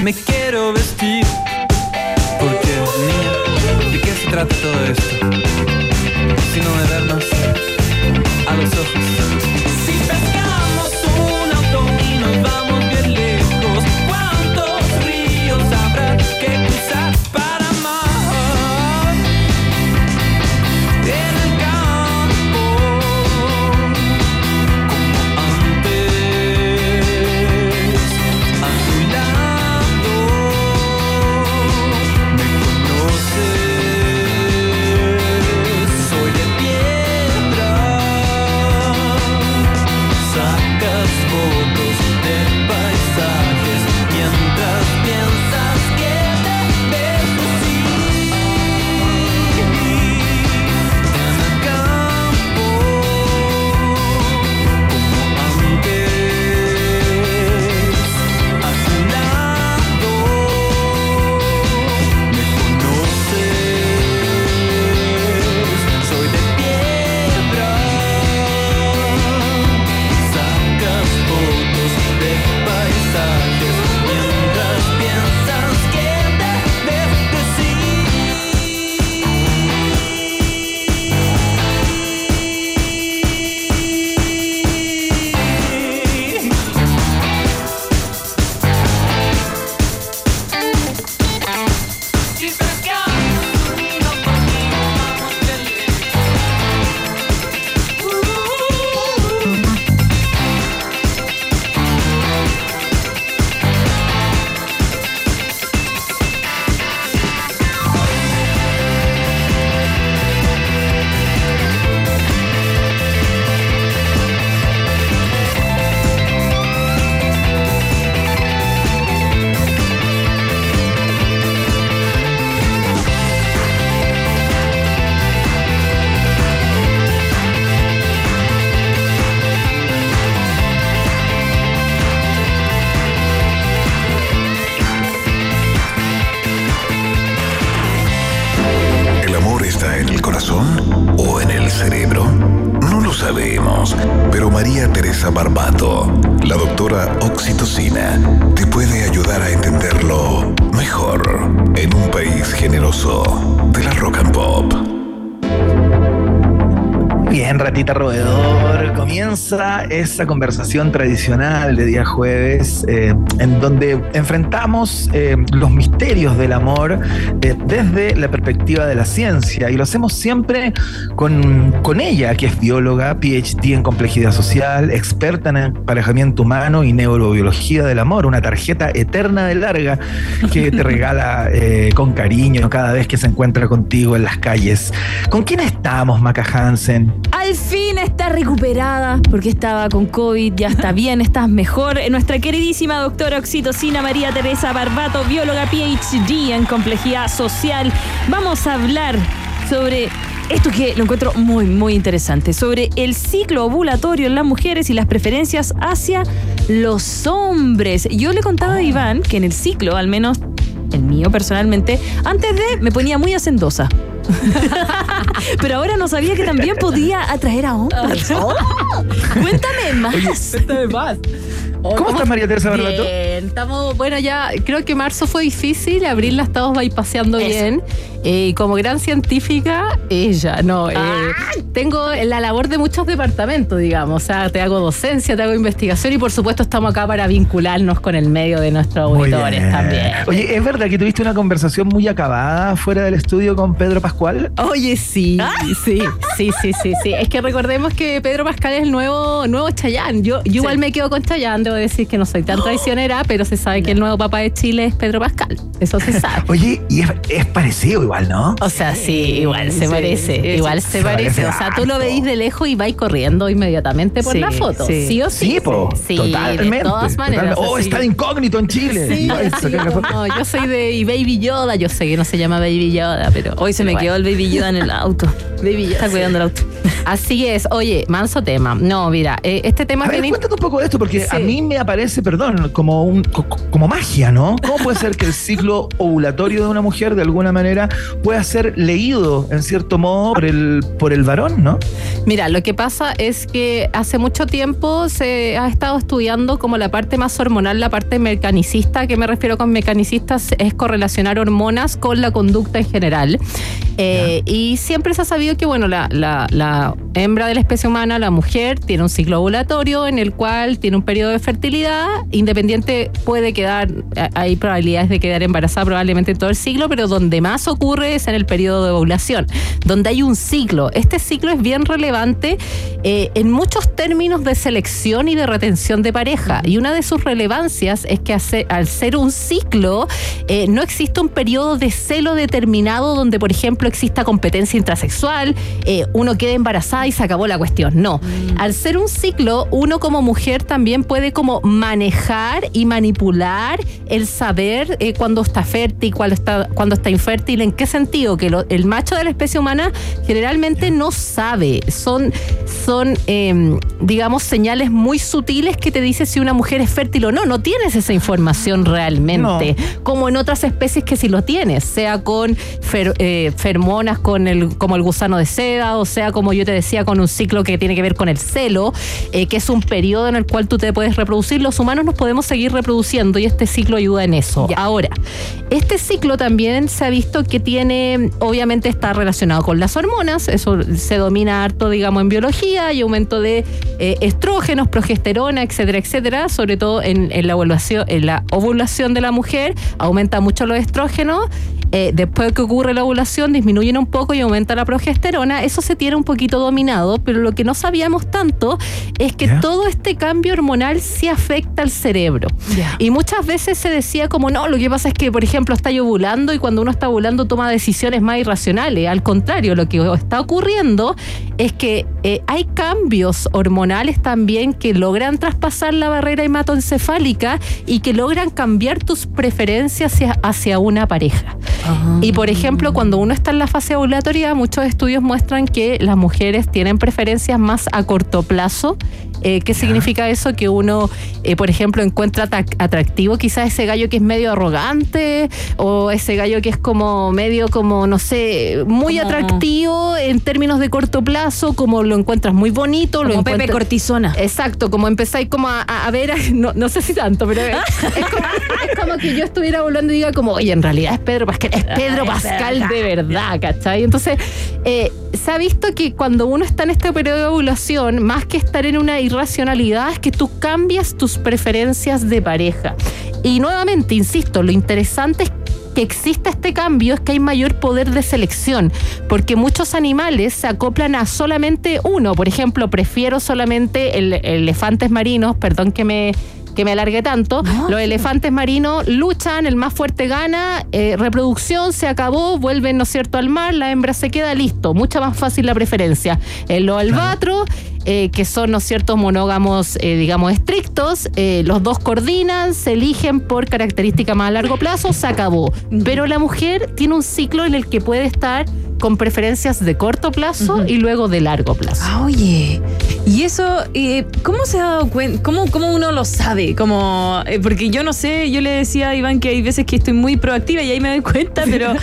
me quiero vestir. Porque, niña, ¿de qué se trata todo esto? Sino de vernos a los ojos. Si pescamos un auto y nos vamos bien lejos, ¿cuántos ríos habrá que cruzar para amar? En el campo, como antes, a tu lado, me conoces, soy de piedra, sacas fotos de paisajes mientras piensas que debes decir. En el campo, como antes, a tu lado, me conoces, soy de piedra, sacas fotos de paisajes mientras piensas que debes decir. Si pescamos uno conmigo, vamos bien lejos. ¿El amor está en el corazón o en el cerebro? No lo sabemos, pero María Teresa Barbato, la doctora Oxitocina, te puede ayudar a entenderlo mejor en un país generoso de la rock and pop. Bien, ratita roedor, comienza esa conversación tradicional de día jueves en donde enfrentamos los misterios del amor desde la perspectiva de la ciencia, y lo hacemos siempre con ella, que es bióloga, PhD en complejidad social, experta en emparejamiento humano y neurobiología del amor, una tarjeta eterna de larga que te regala con cariño cada vez que se encuentra contigo en las calles. ¿Con quién estamos, Maca Hansen? Al fin está recuperada porque estaba con COVID, ya está bien, estás mejor. Nuestra queridísima doctora Oxitocina María Teresa Barbato, bióloga PhD en complejidad social. Vamos a hablar sobre esto que lo encuentro muy, muy interesante, sobre el ciclo ovulatorio en las mujeres y las preferencias hacia los hombres. Yo le contaba a Iván que en el ciclo, al menos el mío personalmente, antes de me ponía muy hacendosa. Pero ahora no sabía que también podía atraer a hombres. Cuéntame más. Cuéntame más. ¿Cómo estás, María Teresa Barbato? Bien, estamos, bueno, ya creo que marzo fue difícil, abril la estamos bypaseando bien. Como gran científica, tengo la labor de muchos departamentos, digamos. O sea, te hago docencia, te hago investigación y por supuesto estamos acá para vincularnos con el medio de nuestros auditores también. Oye, ¿es verdad que tuviste una conversación muy acabada fuera del estudio con Pedro Pascual? Oye, sí. Es que recordemos que Pedro Pascal es el nuevo Chayanne. Yo igual me quedo con Chayanne, debo decir que no soy tan traicionera, pero se sabe que el nuevo papá de Chile es Pedro Pascal. Eso se sabe. Oye, y es parecido igual, ¿no? O sea, sí, igual se parece. Igual se parece. O sea, tú lo veís de lejos y vais corriendo inmediatamente por la foto. Sí o sí. Sí, totalmente. De todas maneras. Está de incógnito en Chile. Sí, no, yo soy de Baby Yoda. Yo sé que no se llama Baby Yoda, pero hoy se me quedó el Baby Yoda en el auto. Baby Yoda. Está cuidando el auto. Así es. Oye, manso tema. No, mira, este tema... Cuéntate un poco de esto, porque a mí me aparece, como magia, ¿no? ¿Cómo puede ser que el ciclo ovulatorio de una mujer, de alguna manera, pueda ser leído, en cierto modo, por el varón, ¿no? Mira, lo que pasa es que hace mucho tiempo se ha estado estudiando como la parte más hormonal, la parte mecanicista. ¿A qué me refiero con mecanicistas? Es correlacionar hormonas con la conducta en general. Y siempre se ha sabido que, bueno, la hembra de la especie humana, la mujer, tiene un ciclo ovulatorio en el cual tiene un periodo de fertilidad independiente, puede quedar, hay probabilidades de quedar embarazada probablemente en todo el ciclo, pero donde más ocurre es en el periodo de ovulación, donde hay un ciclo. Este ciclo es bien relevante en muchos términos de selección y de retención de pareja, y una de sus relevancias es que al ser un ciclo no existe un periodo de celo determinado donde, por ejemplo, exista competencia intrasexual, uno quede embarazada y se acabó la cuestión. No. Al ser un ciclo, uno como mujer también puede como manejar y manipular el saber cuándo está fértil, cuándo está infértil. ¿En qué sentido? Que el macho de la especie humana generalmente no sabe. Son digamos, señales muy sutiles que te dice si una mujer es fértil o no. No tienes esa información realmente. No. Como en otras especies que sí lo tienes, sea con fermonas como el gusano de seda, o sea, como yo te decía, con un ciclo que tiene que ver con el celo, que es un periodo en el cual tú te puedes reproducir. Los humanos nos podemos seguir reproduciendo y este ciclo ayuda en eso. Ya. Ahora, este ciclo también se ha visto que obviamente está relacionado con las hormonas, eso se domina harto, digamos, en biología, hay aumento de estrógenos, progesterona, etcétera, etcétera, sobre todo en la ovulación de la mujer, aumenta mucho los estrógenos. Después que ocurre la ovulación disminuyen un poco y aumenta la progesterona. Eso se tiene un poquito dominado, pero lo que no sabíamos tanto es que todo este cambio hormonal sí afecta al cerebro. Y muchas veces se decía como, no, lo que pasa es que, por ejemplo, está ovulando y cuando uno está ovulando toma decisiones más irracionales. Al contrario, lo que está ocurriendo es que hay cambios hormonales también que logran traspasar la barrera hematoencefálica y que logran cambiar tus preferencias hacia una pareja. Y por ejemplo, cuando uno está en la fase ovulatoria, muchos estudios muestran que las mujeres tienen preferencias más a corto plazo. ¿Qué significa eso? Que uno, por ejemplo, encuentra atractivo quizás ese gallo que es medio arrogante, o ese gallo que es como medio, como no sé, muy atractivo en términos de corto plazo, como lo encuentras muy bonito. Como Pepe Cortisona. Exacto, como empezáis como a ver, no sé si tanto, pero es como que yo estuviera volando y diga como, oye, en realidad es Pedro Pascal de verdad, ¿cachai? Entonces, se ha visto que cuando uno está en este periodo de ovulación, más que estar en una irracionalidad, es que tú cambias tus preferencias de pareja. Y nuevamente, insisto, lo interesante es que exista este cambio, es que hay mayor poder de selección, porque muchos animales se acoplan a solamente uno. Por ejemplo, prefiero solamente elefantes marinos, perdón que me alargue tanto. Los elefantes marinos luchan, el más fuerte gana, reproducción, se acabó, vuelven, ¿no es cierto?, al mar, la hembra se queda, listo, mucha más fácil la preferencia. Los albatros, que son, ¿no es cierto?, monógamos, digamos, estrictos, los dos coordinan, se eligen por característica más a largo plazo, se acabó. Pero la mujer tiene un ciclo en el que puede estar con preferencias de corto plazo y luego de largo plazo. Oye, y eso, ¿cómo se ha dado cuenta? ¿Cómo uno lo sabe? Porque yo no sé, yo le decía a Iván que hay veces que estoy muy proactiva y ahí me doy cuenta, pero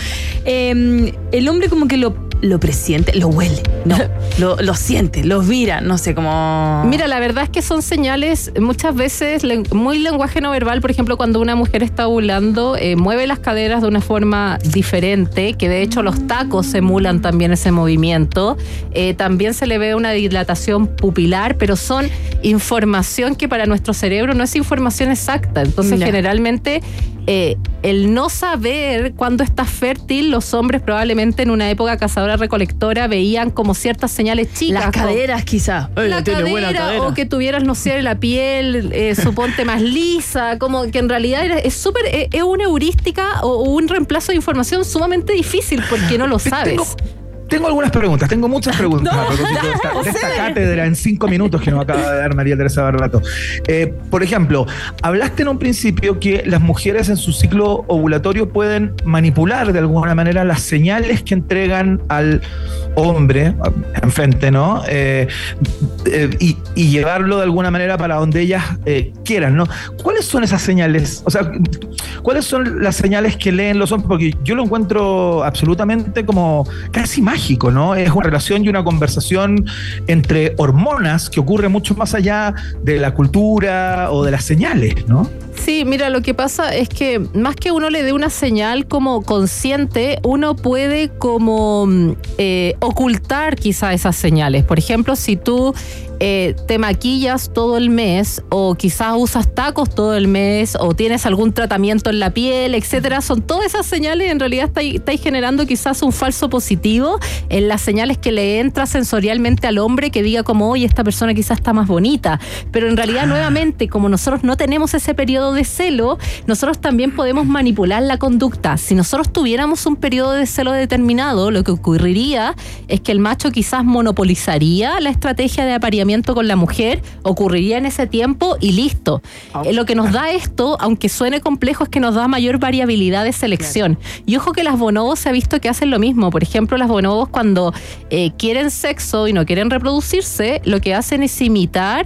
el hombre como que lo presiente, lo huele, no, lo siente, lo vira, no sé cómo. Mira, la verdad es que son señales muchas veces muy lenguaje no verbal. Por ejemplo, cuando una mujer está ovulando, mueve las caderas de una forma diferente, que de hecho los tacos emulan también ese movimiento. También se le ve una dilatación pupilar, pero son información que para nuestro cerebro no es información exacta. Entonces, generalmente, el no saber cuándo estás fértil, los hombres probablemente en una época cazadora-recolectora veían como ciertas señales chicas. Las caderas, quizás. La cadera, o que tuvieras, no sé, la piel, suponte más lisa, como que en realidad es una heurística o un reemplazo de información sumamente difícil porque no lo sabes. Tengo algunas preguntas, tengo muchas preguntas a propósito de esta cátedra en 5 minutos que nos acaba de dar María Teresa Barbato. Por ejemplo, hablaste en un principio que las mujeres en su ciclo ovulatorio pueden manipular de alguna manera las señales que entregan al hombre enfrente, ¿no? Y llevarlo de alguna manera para donde ellas quieran, ¿no? ¿Cuáles son esas señales? O sea, ¿cuáles son las señales que leen los hombres? Porque yo lo encuentro absolutamente como casi mágico, ¿no? Es una relación y una conversación entre hormonas que ocurre mucho más allá de la cultura o de las señales, ¿no? Sí, mira, lo que pasa es que más que uno le dé una señal como consciente, uno puede como ocultar quizá esas señales. Por ejemplo, si tú te maquillas todo el mes o quizás usas tacos todo el mes o tienes algún tratamiento en la piel, etcétera, son todas esas señales. En realidad estáis generando quizás un falso positivo en las señales que le entra sensorialmente al hombre, que diga como, oye, esta persona quizás está más bonita, pero en realidad nuevamente, como nosotros no tenemos ese periodo de celo, nosotros también podemos manipular la conducta. Si nosotros tuviéramos un periodo de celo determinado, lo que ocurriría es que el macho quizás monopolizaría la estrategia de apareamiento con la mujer, ocurriría en ese tiempo y listo. Lo que nos da esto, aunque suene complejo, es que nos da mayor variabilidad de selección. Y ojo que las bonobos se ha visto que hacen lo mismo. Por ejemplo, las bonobos cuando quieren sexo y no quieren reproducirse, lo que hacen es imitar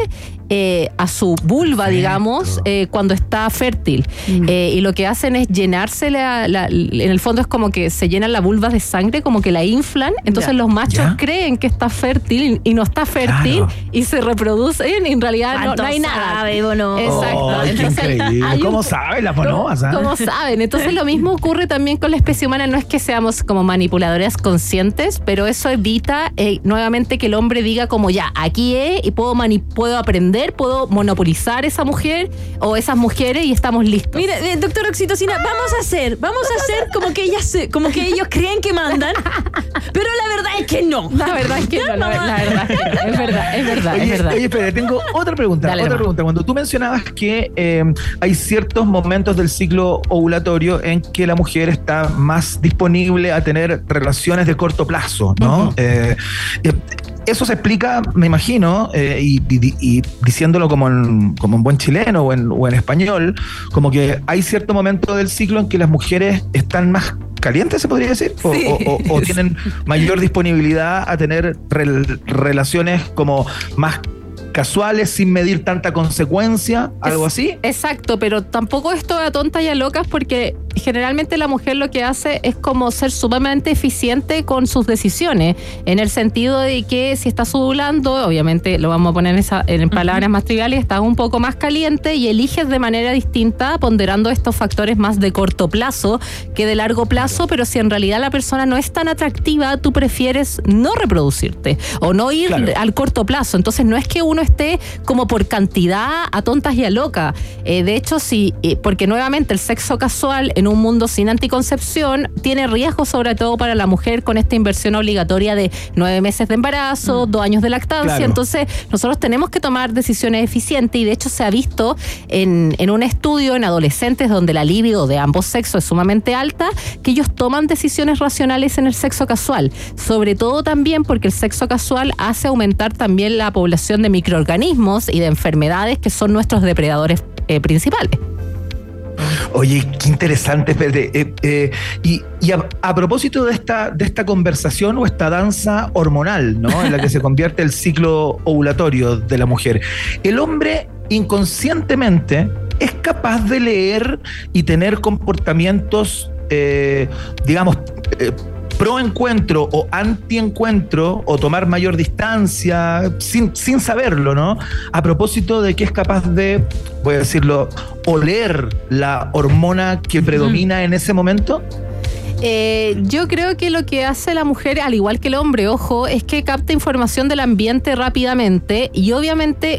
a su vulva, digamos, cuando está fértil. Y lo que hacen es llenarse en el fondo es como que se llenan la vulva de sangre, como que la inflan. Entonces los machos creen que está fértil y no está fértil, y se reproducen y en realidad no hay nada. Bono. Exacto. Entonces, ¿cómo saben las bonobas? ¿Cómo saben? Entonces lo mismo ocurre también con la especie humana. No es que seamos como manipuladoras conscientes, pero eso evita nuevamente que el hombre diga como ya, aquí y puedo aprender, puedo monopolizar esa mujer o esas mujeres y estamos listos. Mira, doctora Oxitocina, vamos a hacer como que ellos creen que mandan, pero la verdad es que no. La verdad es que no, la verdad es que no. Es verdad. Oye, espera, tengo otra pregunta. Cuando tú mencionabas que hay ciertos momentos del ciclo ovulatorio en que la mujer está más disponible a tener relaciones de corto plazo, ¿no? Eso se explica, me imagino, y diciéndolo como en buen chileno o en español, como que hay cierto momento del ciclo en que las mujeres están más calientes, se podría decir, o tienen mayor disponibilidad a tener relaciones como más casuales, sin medir tanta consecuencia, algo así. Exacto, pero tampoco esto a tontas y a locas, porque generalmente la mujer lo que hace es como ser sumamente eficiente con sus decisiones, en el sentido de que si estás ovulando, obviamente lo vamos a poner en palabras más triviales, estás un poco más caliente y eliges de manera distinta, ponderando estos factores más de corto plazo que de largo plazo, pero si en realidad la persona no es tan atractiva, tú prefieres no reproducirte o no ir al corto plazo. Entonces no es que uno esté como por cantidad a tontas y a locas. De hecho, sí, porque nuevamente el sexo casual en un mundo sin anticoncepción tiene riesgos, sobre todo para la mujer, con esta inversión obligatoria de 9 meses de embarazo, 2 años de lactancia. Entonces nosotros tenemos que tomar decisiones eficientes, y de hecho se ha visto en un estudio en adolescentes donde la libido de ambos sexos es sumamente alta, que ellos toman decisiones racionales en el sexo casual, sobre todo también porque el sexo casual hace aumentar también la población de microorganismos y de enfermedades que son nuestros depredadores principales. Oye, qué interesante. Y a propósito de esta conversación o esta danza hormonal, ¿no?, en la que se convierte el ciclo ovulatorio de la mujer, el hombre inconscientemente es capaz de leer y tener comportamientos, digamos, pro encuentro o anti encuentro, o tomar mayor distancia sin saberlo, ¿no? A propósito de que es capaz de, voy a decirlo, oler la hormona que predomina en ese momento. Yo creo que lo que hace la mujer, al igual que el hombre, ojo, es que capta información del ambiente rápidamente, y obviamente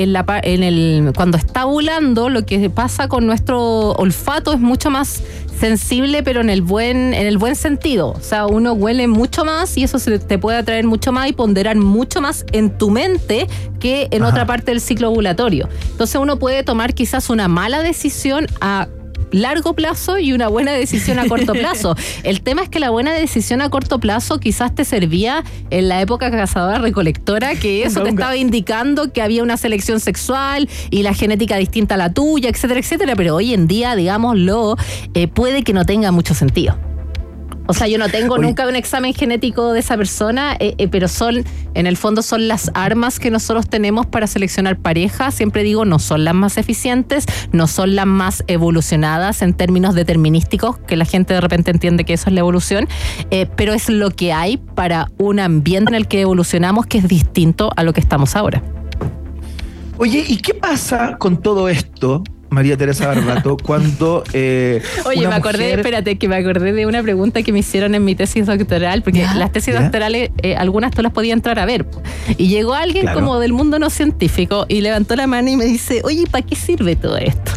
cuando está ovulando, lo que pasa con nuestro olfato es mucho más sensible, pero en el buen sentido. O sea, uno huele mucho más y eso te puede atraer mucho más y ponderar mucho más en tu mente que en otra parte del ciclo ovulatorio. Entonces uno puede tomar quizás una mala decisión a largo plazo y una buena decisión a corto plazo. El tema es que la buena decisión a corto plazo quizás te servía en la época cazadora-recolectora, que eso te estaba indicando que había una selección sexual y la genética distinta a la tuya, etcétera, etcétera, pero hoy en día, digámoslo, puede que no tenga mucho sentido. O sea, yo no tengo nunca un examen genético de esa persona, pero en el fondo son las armas que nosotros tenemos para seleccionar pareja. Siempre digo, no son las más eficientes, no son las más evolucionadas en términos determinísticos, que la gente de repente entiende que eso es la evolución, pero es lo que hay para un ambiente en el que evolucionamos que es distinto a lo que estamos ahora. Oye, ¿y qué pasa con todo esto, María Teresa Barbato, cuando Oye, me acordé de una pregunta que me hicieron en mi tesis doctoral, porque las tesis doctorales, algunas tú las podías entrar a ver. Y llegó alguien como del mundo no científico y levantó la mano y me dice, oye, ¿para qué sirve todo esto?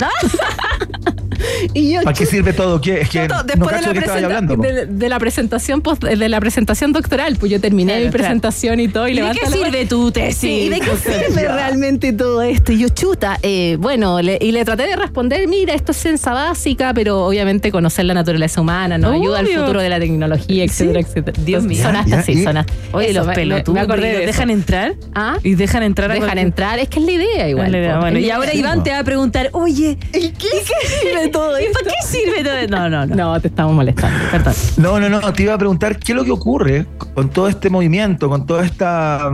Y yo, ¿para qué sirve todo? ¿Qué? Es que no cacho de qué estabas hablando. De la presentación doctoral, pues yo terminé mi presentación y todo. ¿Y de qué sirve tu tesis? ¿Y de qué sirve realmente todo esto? Y yo, chuta, bueno, le traté de responder, mira, esto es ciencia básica, pero obviamente conocer la naturaleza humana nos ayuda al futuro de la tecnología, etcétera, etcétera. Dios mío. Sonaste. Oye, los pelotudos. Me acordé de ¿dejan entrar? ¿Ah? Y dejan entrar. Dejan entrar, es que es la idea igual. Bueno, y ahora Iván te va a preguntar, oye, ¿y qué sirve todo esto? ¿Para qué sirve todo esto? No, te estamos molestando, perdón. No, te iba a preguntar qué es lo que ocurre con todo este movimiento, con toda esta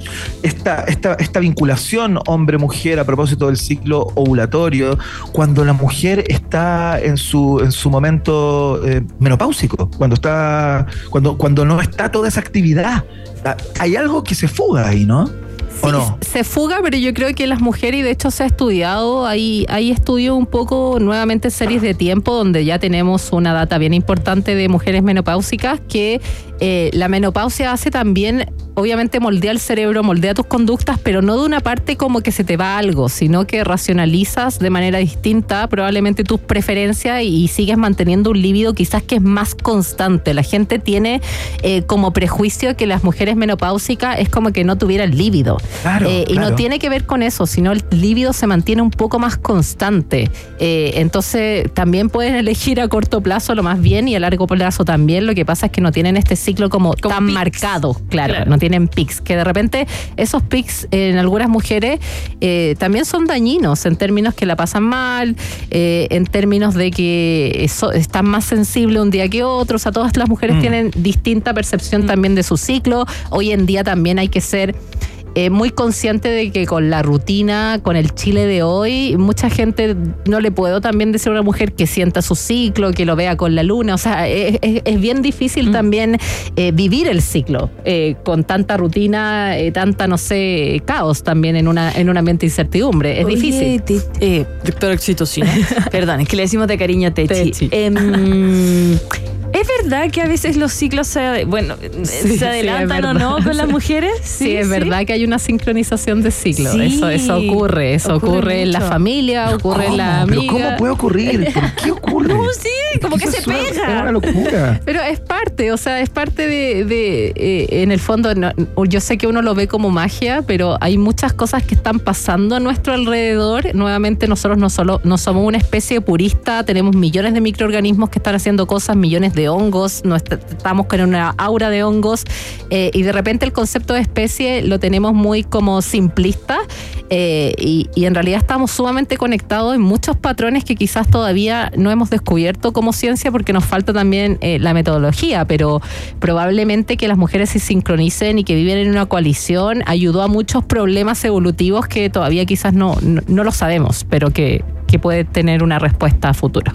vinculación hombre-mujer a propósito del ciclo ovulatorio, cuando la mujer está en su momento menopáusico, cuando no está toda esa actividad. Hay algo que se fuga ahí, ¿no? ¿O no? Se fuga, pero yo creo que las mujeres, y de hecho se ha estudiado, hay estudios un poco nuevamente series de tiempo donde ya tenemos una data bien importante de mujeres menopáusicas, que la menopausia hace también, obviamente moldea el cerebro, moldea tus conductas, pero no de una parte como que se te va algo, sino que racionalizas de manera distinta probablemente tus preferencias y sigues manteniendo un líbido quizás que es más constante. La gente tiene como prejuicio que las mujeres menopáusicas es como que no tuvieran líbido. Claro. Y no tiene que ver con eso, sino el líbido se mantiene un poco más constante. Entonces también pueden elegir a corto plazo lo más bien y a largo plazo también. Lo que pasa es que no tienen este ciclo como tan pics marcado, claro, no tienen pics, que de repente esos pics en algunas mujeres también son dañinos en términos que la pasan mal, en términos de que están más sensibles un día que otro. O sea, todas las mujeres tienen distinta percepción también de su ciclo. Hoy en día también hay que ser muy consciente de que con la rutina, con el Chile de hoy, mucha gente no le puedo también decir a una mujer que sienta su ciclo, que lo vea con la luna. O sea, es bien difícil también vivir el ciclo con tanta rutina, tanta, no sé, caos también en un ambiente de incertidumbre. Es difícil. Doctora Oxitocina. Perdón, es que le decimos de cariño Techi. ¿Es verdad que a veces los ciclos se adelantan o no con las mujeres? Sí, es verdad que hay una sincronización de ciclos. Sí, eso ocurre en la familia, ocurre en la amiga. ¿Pero cómo puede ocurrir? ¿Por qué ocurre? No, sí, como que se pega. Es una locura. Pero es parte de en el fondo, no, yo sé que uno lo ve como magia, pero hay muchas cosas que están pasando a nuestro alrededor. Nuevamente, nosotros no somos una especie purista, tenemos millones de microorganismos que están haciendo cosas, millones de hongos, estamos con una aura de hongos, y de repente el concepto de especie lo tenemos muy como simplista, y en realidad estamos sumamente conectados en muchos patrones que quizás todavía no hemos descubierto como ciencia porque nos falta también la metodología, pero probablemente que las mujeres se sincronicen y que viven en una coalición ayudó a muchos problemas evolutivos que todavía quizás no lo sabemos, pero que puede tener una respuesta a futuro.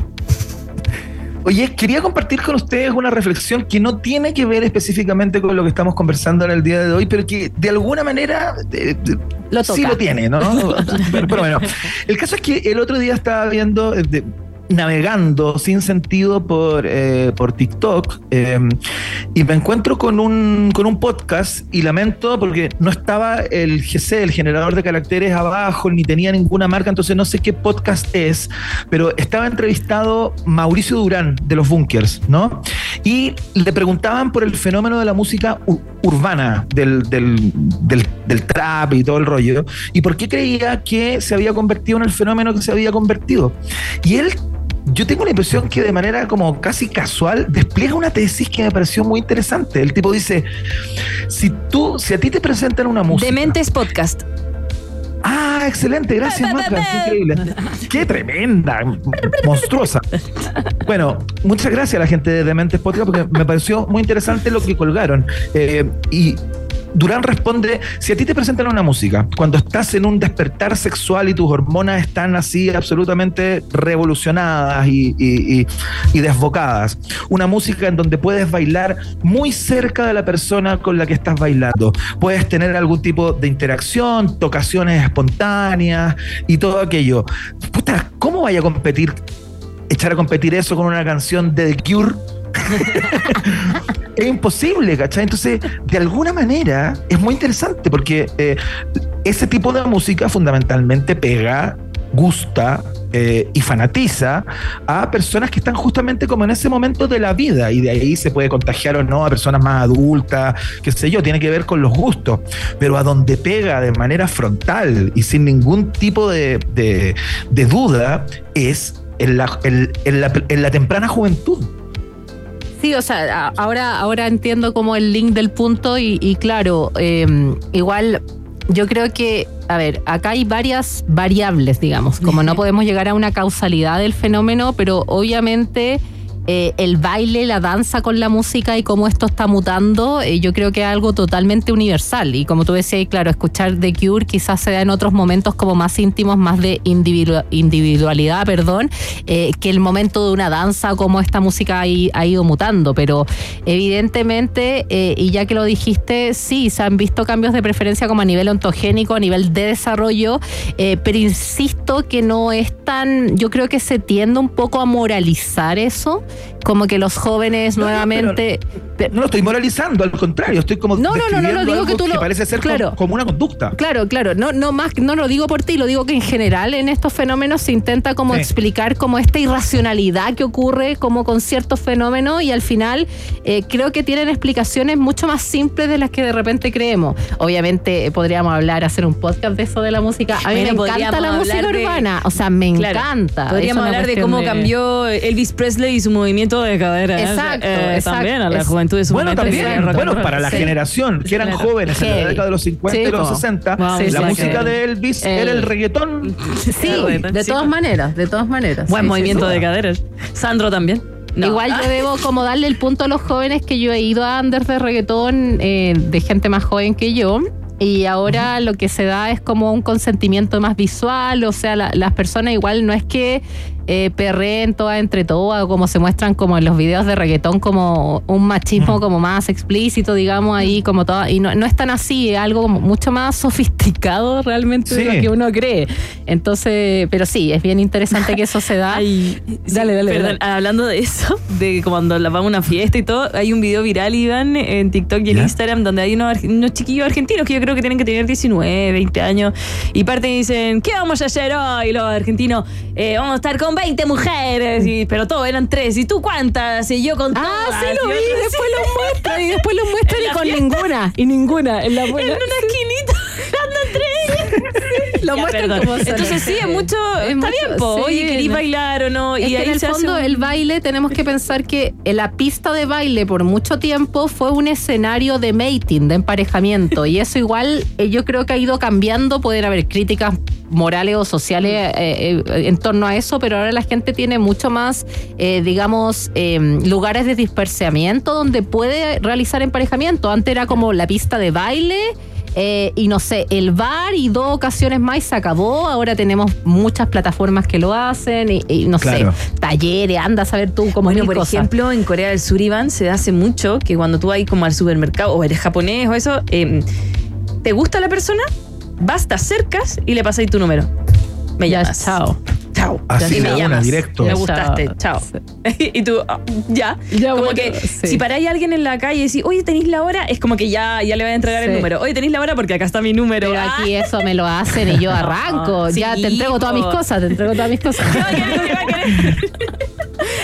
Oye, quería compartir con ustedes una reflexión que no tiene que ver específicamente con lo que estamos conversando en el día de hoy, pero que de alguna manera sí lo tiene, ¿no? pero bueno, el caso es que el otro día estaba viendo... navegando sin sentido por TikTok, y me encuentro con un podcast, y lamento porque no estaba el GC, el generador de caracteres, abajo, ni tenía ninguna marca, entonces no sé qué podcast es, pero estaba entrevistado Mauricio Durán de Los Bunkers, ¿no? Y le preguntaban por el fenómeno de la música urbana, del trap y todo el rollo, y por qué creía que se había convertido en el fenómeno que se había convertido. Y él yo tengo la impresión que de manera como casi casual despliega una tesis que me pareció muy interesante. El tipo dice, si a ti te presentan una música... Dementes Podcast. Ah, excelente, gracias, Maca, qué increíble. Qué tremenda, monstruosa. Bueno, muchas gracias a la gente de Dementes Podcast porque me pareció muy interesante lo que colgaron. Y Durán responde, si a ti te presentan una música, cuando estás en un despertar sexual y tus hormonas están así absolutamente revolucionadas y desbocadas, una música en donde puedes bailar muy cerca de la persona con la que estás bailando, puedes tener algún tipo de interacción, tocaciones espontáneas y todo aquello. Puta, ¿cómo vaya a echar a competir eso con una canción de The Cure? Es imposible, ¿cachai? Entonces, de alguna manera, es muy interesante porque ese tipo de música fundamentalmente pega, gusta y fanatiza a personas que están justamente como en ese momento de la vida, y de ahí se puede contagiar o no a personas más adultas, qué sé yo, tiene que ver con los gustos, pero a donde pega de manera frontal y sin ningún tipo de duda es en la temprana juventud. Sí, o sea, ahora entiendo como el link del punto y claro, igual yo creo que, a ver, acá hay varias variables, digamos, como no podemos llegar a una causalidad del fenómeno, pero obviamente el baile, la danza con la música y cómo esto está mutando, yo creo que es algo totalmente universal. Y como tú decías, claro, escuchar The Cure quizás se da en otros momentos como más íntimos, más de individualidad, que el momento de una danza, como esta música ha ido mutando. Pero evidentemente, y ya que lo dijiste, sí, se han visto cambios de preferencia como a nivel ontogénico, a nivel de desarrollo, pero insisto que no es tan, yo creo que se tiende un poco a moralizar eso, como que los jóvenes nuevamente... No lo estoy moralizando, al contrario, estoy como no digo que tú que parece ser como una conducta. Claro, no lo digo por ti, lo digo que en general en estos fenómenos se intenta como explicar como esta irracionalidad que ocurre como con ciertos fenómenos, y al final creo que tienen explicaciones mucho más simples de las que de repente creemos. Obviamente podríamos hacer un podcast de eso de la música. A mí me encanta la música urbana, o sea, me encanta. Podríamos hablar de cómo cambió Elvis Presley y su movimiento de cadera. Exacto. También a la juventud de su momento. Bueno, para la generación que eran jóvenes en la década de los 50 y los 60, la música de Elvis era el reggaetón. Sí, de todas maneras. Buen movimiento de caderas. Sandro también. No. Igual yo debo como darle el punto a los jóvenes que yo he ido a Anders de reggaetón de gente más joven que yo. Y ahora lo que se da es como un consentimiento más visual, o sea, las personas igual no es que perreen todas entre todas, como se muestran como en los videos de reggaetón, como un machismo como más explícito, digamos, ahí como todo, y no es tan así, es algo como mucho más sofisticado realmente de lo que uno cree. Entonces, pero sí, es bien interesante que eso se da. Dale. Perdón, hablando de eso, de cuando vamos a una fiesta y todo, hay un video viral, Iván, en TikTok y en Instagram, donde hay unos chiquillos argentinos que yo creo que tienen que tener 19, 20 años, y parten y dicen, ¿qué vamos a hacer hoy los argentinos? Vamos a estar con 20 mujeres, pero todos eran 3. ¿Y tú cuántas? Y yo con todas. Sí lo vi, después lo muestran y con ninguna. En una esquinita, entre ellas. Lo muestran como entonces sí, es mucho. Está bien, po. Oye, ¿querís bailar o no? Y ahí en el fondo el baile, tenemos que pensar que la pista de baile por mucho tiempo fue un escenario de mating, de emparejamiento, y eso igual yo creo que ha ido cambiando. Pueden haber críticas morales o sociales en torno a eso, pero ahora la gente tiene mucho más, lugares de dispersamiento donde puede realizar emparejamiento. Antes era como la pista de baile y no sé, el bar y 2 ocasiones más y se acabó. Ahora tenemos muchas plataformas que lo hacen y no sé, talleres, anda a saber tú cómo. Bueno, por ejemplo, en Corea del Sur, Iván, se hace mucho que cuando tú vas como al supermercado o eres japonés o eso, ¿te gusta la persona? Vas, te acercas y le pasáis tu número. Me llamas. Chao. Así me llamas. Directo. Me gustaste. Chao. Y tú, ya como bueno, que si paráis a alguien en la calle y decís, oye, ¿tenéis la hora? Es como que ya le voy a entregar el número. Oye, ¿tenéis la hora? Porque acá está mi número. Pero aquí eso me lo hacen y yo arranco. Ya te entrego todas mis cosas. ¿Qué va a querer?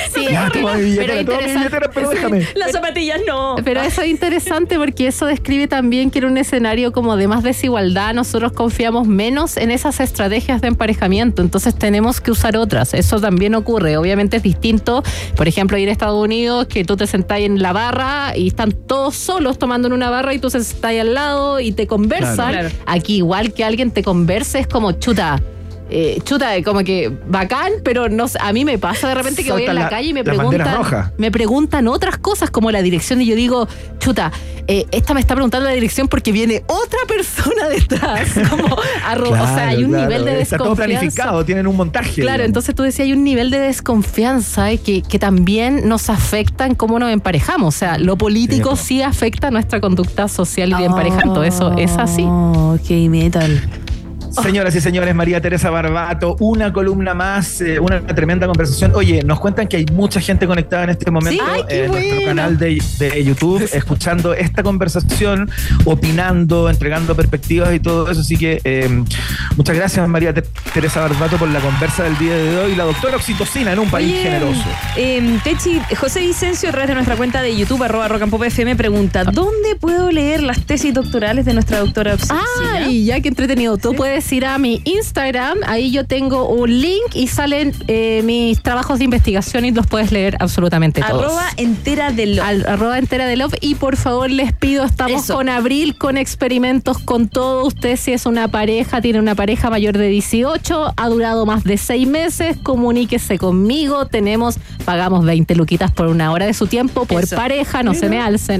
Sí, Ya, toma mi billetera, pero toma mi interesante. billetera, pero déjame. Las zapatillas no. Pero eso es interesante porque eso describe también que en un escenario como de más desigualdad nosotros confiamos menos en esas estrategias de emparejamiento, entonces tenemos que usar otras. Eso también ocurre. Obviamente es distinto, por ejemplo, ir a Estados Unidos, que tú te sentás en la barra y están todos solos tomando en una barra y tú se sentás al lado y te conversan. Claro. Aquí igual que alguien te converse es como chuta, como que bacán, pero no sé, a mí me pasa de repente que voy en la calle y me las banderas rojas. preguntan otras cosas como la dirección y yo digo, chuta, esta me está preguntando la dirección porque viene otra persona detrás, como o sea, hay un nivel de Está todo desconfianza. planificado, tienen un montaje. Claro, entonces tú decías, hay un nivel de desconfianza que también nos afecta en cómo nos emparejamos. O sea, lo político sí afecta a nuestra conducta social y de emparejamiento. Eso es así. Ok, metal. Señoras y señores, María Teresa Barbato, una columna más, una tremenda conversación. Oye, nos cuentan que hay mucha gente conectada en este momento Sí, ay, qué en nuestro bueno. canal de YouTube, escuchando esta conversación, opinando, entregando perspectivas y todo eso. Así que muchas gracias, María Teresa Barbato, por la conversa del día de hoy. La doctora Oxitocina en un país Oye, generoso. Techi, José Vicencio, a través de nuestra cuenta de YouTube, @rockandpopfm, pregunta: ¿dónde puedo leer las tesis doctorales de nuestra doctora Oxitocina? Ay, ya que entretenido. Tú puedes ir a mi Instagram, ahí yo tengo un link y salen mis trabajos de investigación y los puedes leer absolutamente todos. @entera de lo. @entera de love. Y por favor les pido, estamos Eso. con Abril, con experimentos, con todo. Usted si es una pareja, tiene una pareja mayor de 18, ha durado más de 6 meses, comuníquese conmigo. Pagamos 20 luquitas por una hora de su tiempo por Eso. pareja, no se me alce.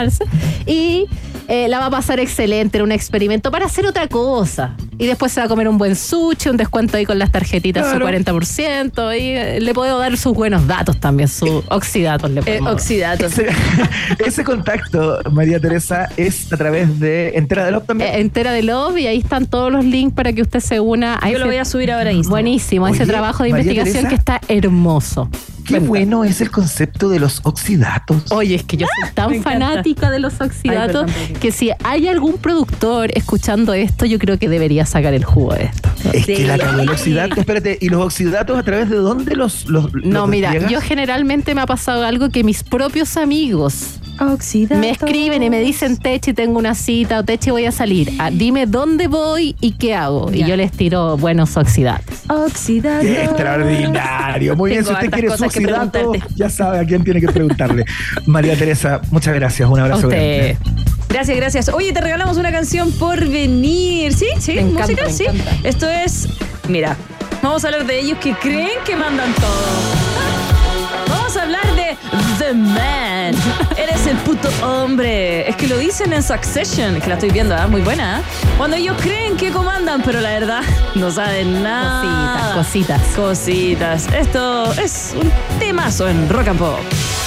Y la va a pasar excelente en un experimento para hacer otra cosa. Y después se va a comer un buen sushi, un descuento ahí con las tarjetitas, Claro. su 40%. Y le puedo dar sus buenos datos también, sus oxidatos. Le podemos dar. Oxidatos. Ese contacto, María Teresa, es a través de Entera de Love también. Entera de Love, y ahí están todos los links para que usted se una a Yo lo voy a subir ahora a Instagram. Buenísimo, ese Oye, trabajo de María investigación Teresa. que está hermoso. Qué bueno es el concepto de los oxidatos. Oye, es que yo soy tan me encanta. fanática de los oxidatos Ay, perdón. que si hay algún productor escuchando esto, yo creo que debería sacar el jugo de esto. Es Sí. que la cagó el oxidato. Espérate, ¿y los oxidatos a través de dónde los No, mira, despliegas? yo generalmente me ha pasado algo que mis propios amigos Oxidatos. me escriben y me dicen, Techi, tengo una cita, o Techi, voy a salir. Dime dónde voy y qué hago. Ya. Y yo les tiro buenos oxidatos. Oxidatos. Qué extraordinario. Muy bien, Tengo si usted hartas quiere su cosas que oxidato, preguntarte. ya sabe a quién tiene que preguntarle. María Teresa, muchas gracias. Un A abrazo usted. grande. Gracias. Oye, te regalamos una canción por venir. ¿Sí? Me encanta, ¿Música? me Sí. encanta. Esto es... Mira, vamos a hablar de ellos que creen que mandan todo. Vamos a hablar de The Man. Eres el puto hombre. Es que lo dicen en Succession, que la estoy viendo, muy buena. Cuando ellos creen que comandan, pero la verdad no saben nada. Cositas. Esto es un temazo en Rock and Pop.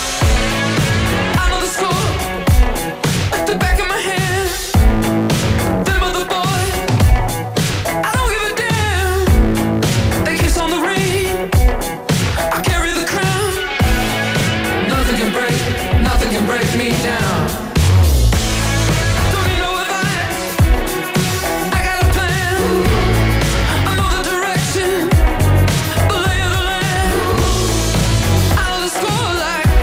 I know the score at the back of my hand. Them other boys, I don't give a damn. They kiss on the ring. I carry the crown. Nothing can break me down. Don't need no advice. I got a plan. I know the direction, the lay of the land. I know the score like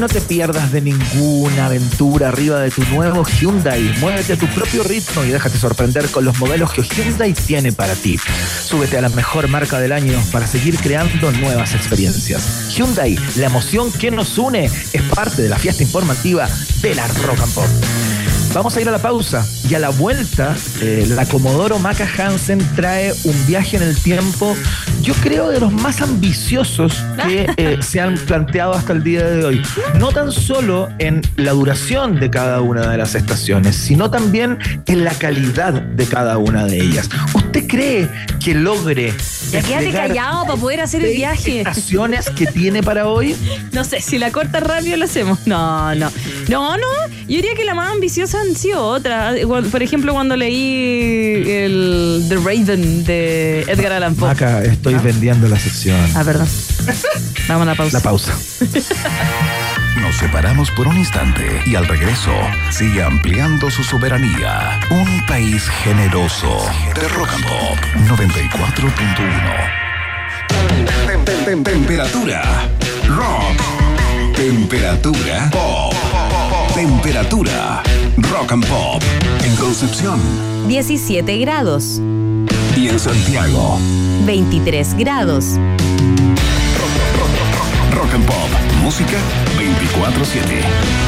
no te pierdas de ninguna aventura arriba de tu nuevo Hyundai. Muévete a tu propio ritmo y déjate sorprender con los modelos que Hyundai tiene para ti. Súbete a la mejor marca del año para seguir creando nuevas experiencias. Hyundai, la emoción que nos une, es parte de la fiesta informativa de la Rock and Pop. Vamos a ir a la pausa y a la vuelta la Comodoro Maca Hansen trae un viaje en el tiempo, yo creo de los más ambiciosos que se han planteado hasta el día de hoy. No tan solo en la duración de cada una de las estaciones, sino también en la calidad de cada una de ellas. ¿Usted cree que logre Ya quédate callado para poder hacer el viaje. estaciones que tiene para hoy? No sé, si la corta rápido lo hacemos. No. Yo diría que la más ambiciosa han sido otras. Por ejemplo, cuando leí el The Raven de Edgar Allan Poe. Acá estoy vendiendo la sección. Perdón. Vamos a la pausa. La pausa. Nos separamos por un instante y al regreso sigue ampliando su soberanía. Un país generoso de Rock and Pop 94.1. Temperatura rock. Temperatura pop. Temperatura rock and pop. En Concepción 17 grados, y en Santiago 23 grados. Rock and Pop. Música 24/7.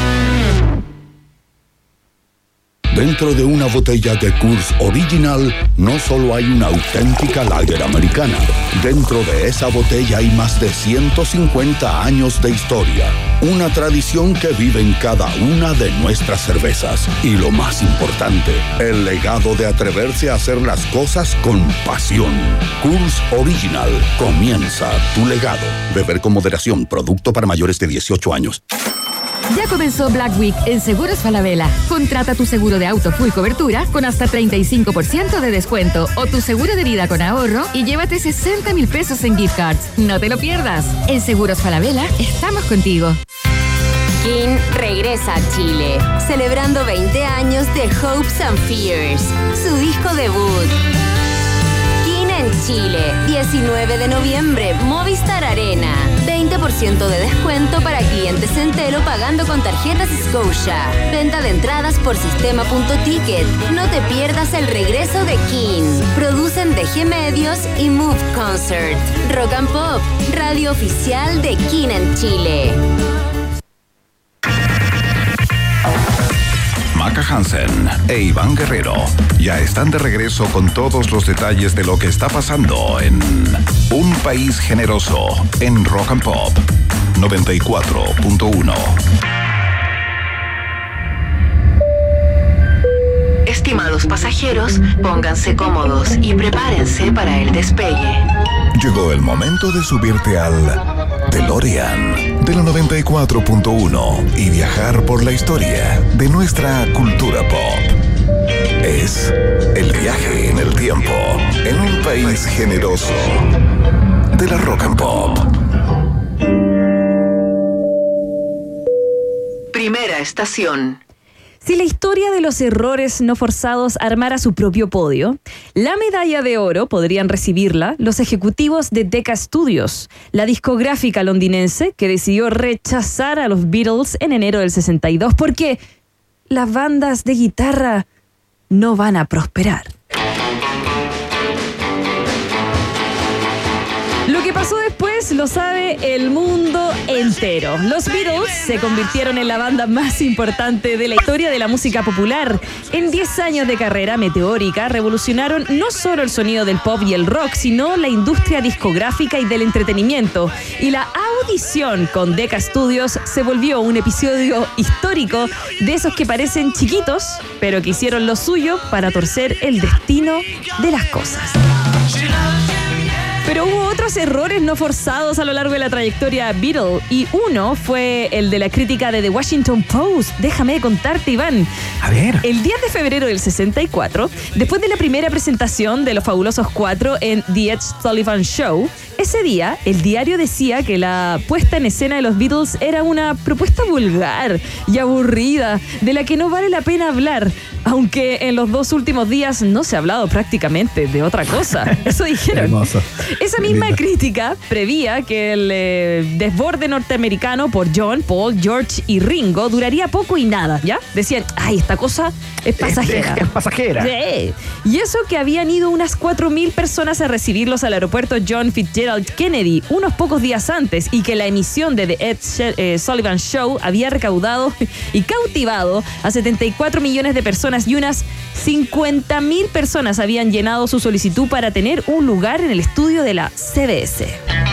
Dentro de una botella de Coors Original no solo hay una auténtica lager americana. Dentro de esa botella hay más de 150 años de historia. Una tradición que vive en cada una de nuestras cervezas. Y lo más importante, el legado de atreverse a hacer las cosas con pasión. Coors Original. Comienza tu legado. Beber con moderación. Producto para mayores de 18 años. Ya comenzó Black Week en Seguros Falabella. Contrata tu seguro de auto full cobertura con hasta 35% de descuento o tu seguro de vida con ahorro y llévate 60,000 pesos en gift cards. No te lo pierdas. En Seguros Falabella estamos contigo. King regresa a Chile, celebrando 20 años de Hopes and Fears, su disco debut. King en Chile, 19 de noviembre, Movistar Arena. 20% de descuento para clientes Entero pagando con tarjetas Scotia. Venta de entradas por sistema.ticket. No te pierdas el regreso de King. Producen DG Medios y Move Concert. Rock and Pop, radio oficial de King en Chile. Maca Hansen e Iván Guerrero ya están de regreso con todos los detalles de lo que está pasando en Un País Generoso en Rock and Pop 94.1. Estimados pasajeros, pónganse cómodos y prepárense para el despegue. Llegó el momento de subirte al DeLorean de la 94.1 y viajar por la historia de nuestra cultura pop. Es el viaje en el tiempo en un país generoso de la Rock and Pop. Primera estación. Si la historia de los errores no forzados armara su propio podio, la medalla de oro podrían recibirla los ejecutivos de Decca Studios, la discográfica londinense que decidió rechazar a los Beatles en enero del 62 porque las bandas de guitarra no van a prosperar. Lo que pasó después lo sabe el mundo entero. Los Beatles se convirtieron en la banda más importante de la historia de la música popular. En 10 años de carrera meteórica revolucionaron no solo el sonido del pop y el rock, sino la industria discográfica y del entretenimiento. Y la audición con Decca Studios se volvió un episodio histórico de esos que parecen chiquitos, pero que hicieron lo suyo para torcer el destino de las cosas. Pero hubo otros errores no forzados a lo largo de la trayectoria Beatle, y uno fue el de la crítica de The Washington Post. Déjame contarte, Iván. A ver. El 10 de febrero del 64, después de la primera presentación de los Fabulosos Cuatro en The Ed Sullivan Show, Ese día, el diario decía que la puesta en escena de los Beatles era una propuesta vulgar y aburrida, de la que no vale la pena hablar, aunque en los 2 últimos días no se ha hablado prácticamente de otra cosa. Eso dijeron. Hermoso. Esa misma crítica prevía que el desborde norteamericano por John, Paul, George y Ringo duraría poco y nada, ¿ya? Decían, ay, esta cosa es pasajera. Es pasajera. Sí. Y eso que habían ido unas 4.000 personas a recibirlos al aeropuerto John Fitzgerald Kennedy unos pocos días antes, y que la emisión de The Ed Sullivan Show había recaudado y cautivado a 74 millones de personas, y unas 50.000 personas habían llenado su solicitud para tener un lugar en el estudio de la CBS.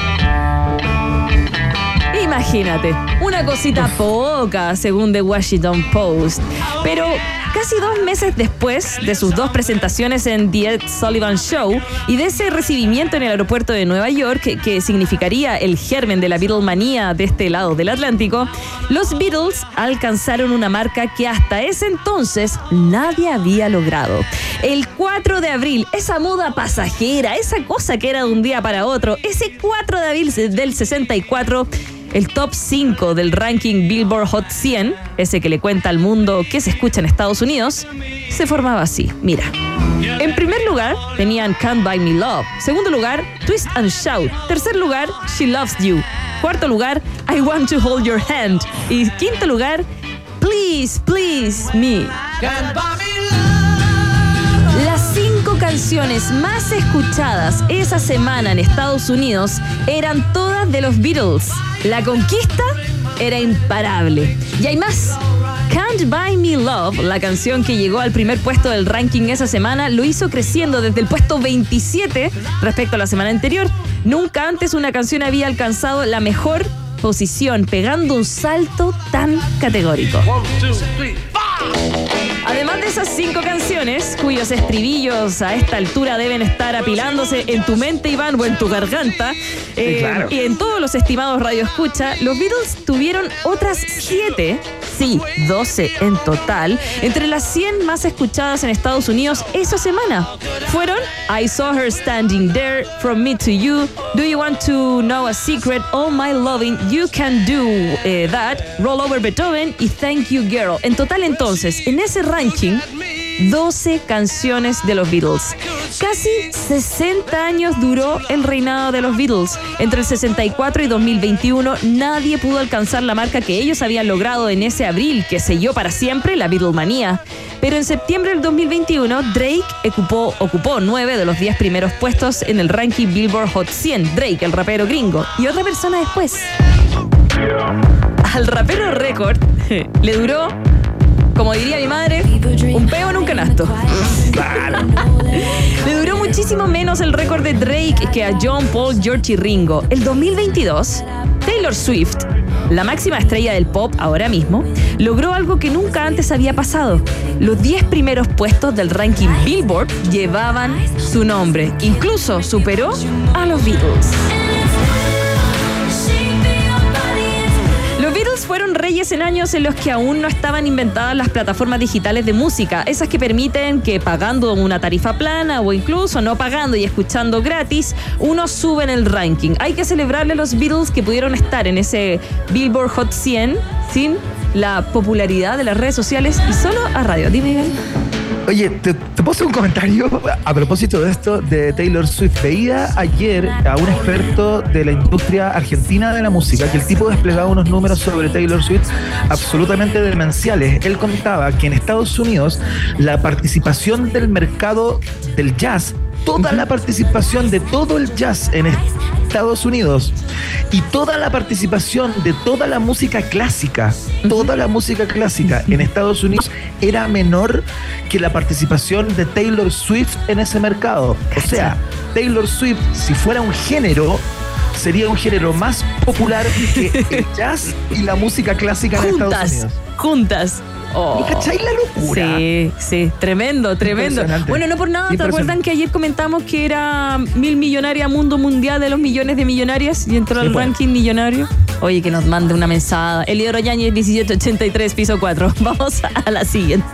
Imagínate, una cosita poca, según The Washington Post. Pero casi 2 meses después de sus 2 presentaciones en The Ed Sullivan Show y de ese recibimiento en el aeropuerto de Nueva York, que significaría el germen de la Beatlemanía de este lado del Atlántico, los Beatles alcanzaron una marca que hasta ese entonces nadie había logrado. El 4 de abril, esa moda pasajera, esa cosa que era de un día para otro, ese 4 de abril del 64... el top 5 del ranking Billboard Hot 100, ese que le cuenta al mundo qué se escucha en Estados Unidos, se formaba así. Mira, en primer lugar tenían Can't Buy Me Love. Segundo lugar, Twist and Shout. Tercer lugar, She Loves You. Cuarto lugar, I Want to Hold Your Hand. Y quinto lugar, Please, Please Me. Las 5 canciones más escuchadas esa semana en Estados Unidos eran todas de los Beatles. La conquista era imparable. Y hay más. Can't Buy Me Love, la canción que llegó al primer puesto del ranking esa semana, lo hizo creciendo desde el puesto 27 respecto a la semana anterior. Nunca antes una canción había alcanzado la mejor posición, pegando un salto tan categórico. Además de esas 5 canciones, cuyos estribillos a esta altura deben estar apilándose en tu mente, Iván, o en tu garganta, claro, y en todos los estimados radioescucha, los Beatles tuvieron otras 7, sí, 12 en total, entre las 100 más escuchadas en Estados Unidos esa semana. Fueron I Saw Her Standing There, From Me to You, Do You Want to Know a Secret, All My Loving, You Can Do That, Roll Over Beethoven y Thank You Girl. En total, entonces, en ese ranking, 12 canciones de los Beatles. Casi 60 años duró el reinado de los Beatles. Entre el 64 y 2021, nadie pudo alcanzar la marca que ellos habían logrado en ese abril, que selló para siempre la Beatlemanía. Pero en septiembre del 2021, Drake ocupó 9 de los 10 primeros puestos en el ranking Billboard Hot 100. Drake, el rapero gringo. Y otra persona después. Al rapero Record le duró, como diría mi madre, un peo en un canasto. Claro. Le duró muchísimo menos el récord de Drake que a John, Paul, George y Ringo. El 2022, Taylor Swift, la máxima estrella del pop ahora mismo, logró algo que nunca antes había pasado. Los 10 primeros puestos del ranking Billboard llevaban su nombre. Incluso superó a los Beatles. Los Beatles fueron reyes en años en los que aún no estaban inventadas las plataformas digitales de música, esas que permiten que pagando una tarifa plana o incluso no pagando y escuchando gratis, uno sube en el ranking. Hay que celebrarle a los Beatles que pudieron estar en ese Billboard Hot 100 sin la popularidad de las redes sociales y solo a radio. Dime, Iván. Oye, ¿te puedo hacer un comentario a propósito de esto de Taylor Swift? Veía ayer a un experto de la industria argentina de la música, que el tipo desplegaba unos números sobre Taylor Swift absolutamente demenciales. Él contaba que en Estados Unidos la participación del mercado del jazz, toda la participación de todo el jazz en Estados Unidos y toda la participación de toda la música clásica en Estados Unidos era menor que la participación de Taylor Swift en ese mercado. O sea, Taylor Swift, si fuera un género, sería un género más popular que el jazz y la música clásica en Estados Unidos. Juntas. Oh. ¿Cachai la locura? Sí, tremendo. Bueno, no por nada, ¿te acuerdan que ayer comentamos que era 1000 millonaria mundo mundial de los millones de millonarias y entró al ranking millonario? Oye, que nos mande una mensada. Eliodoro Yáñez, 1783, piso 4. Vamos a la siguiente.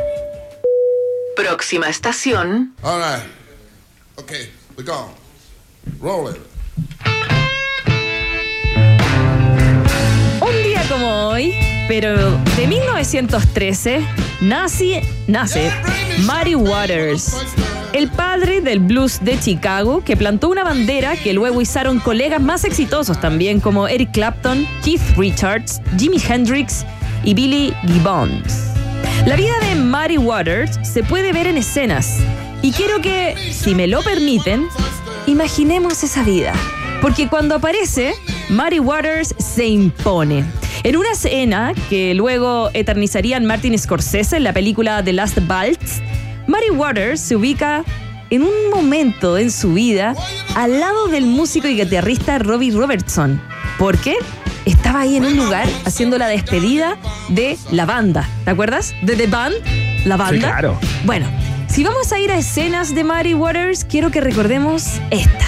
Próxima estación. All right. Okay, we're gone. Un día como hoy, pero de 1913, nace Muddy Waters, el padre del blues de Chicago, que plantó una bandera que luego izaron colegas más exitosos también, como Eric Clapton, Keith Richards, Jimi Hendrix y Billy Gibbons. La vida de Muddy Waters se puede ver en escenas, y quiero que, si me lo permiten, imaginemos esa vida, porque cuando aparece, Muddy Waters se impone. En una escena que luego eternizarían Martin Scorsese en la película The Last Waltz, Muddy Waters se ubica en un momento en su vida al lado del músico y guitarrista Robbie Robertson. ¿Por qué? Estaba ahí en un lugar haciendo la despedida de la banda. ¿Te acuerdas? De The Band, la banda. Sí, claro. Bueno, si vamos a ir a escenas de Muddy Waters, quiero que recordemos esta.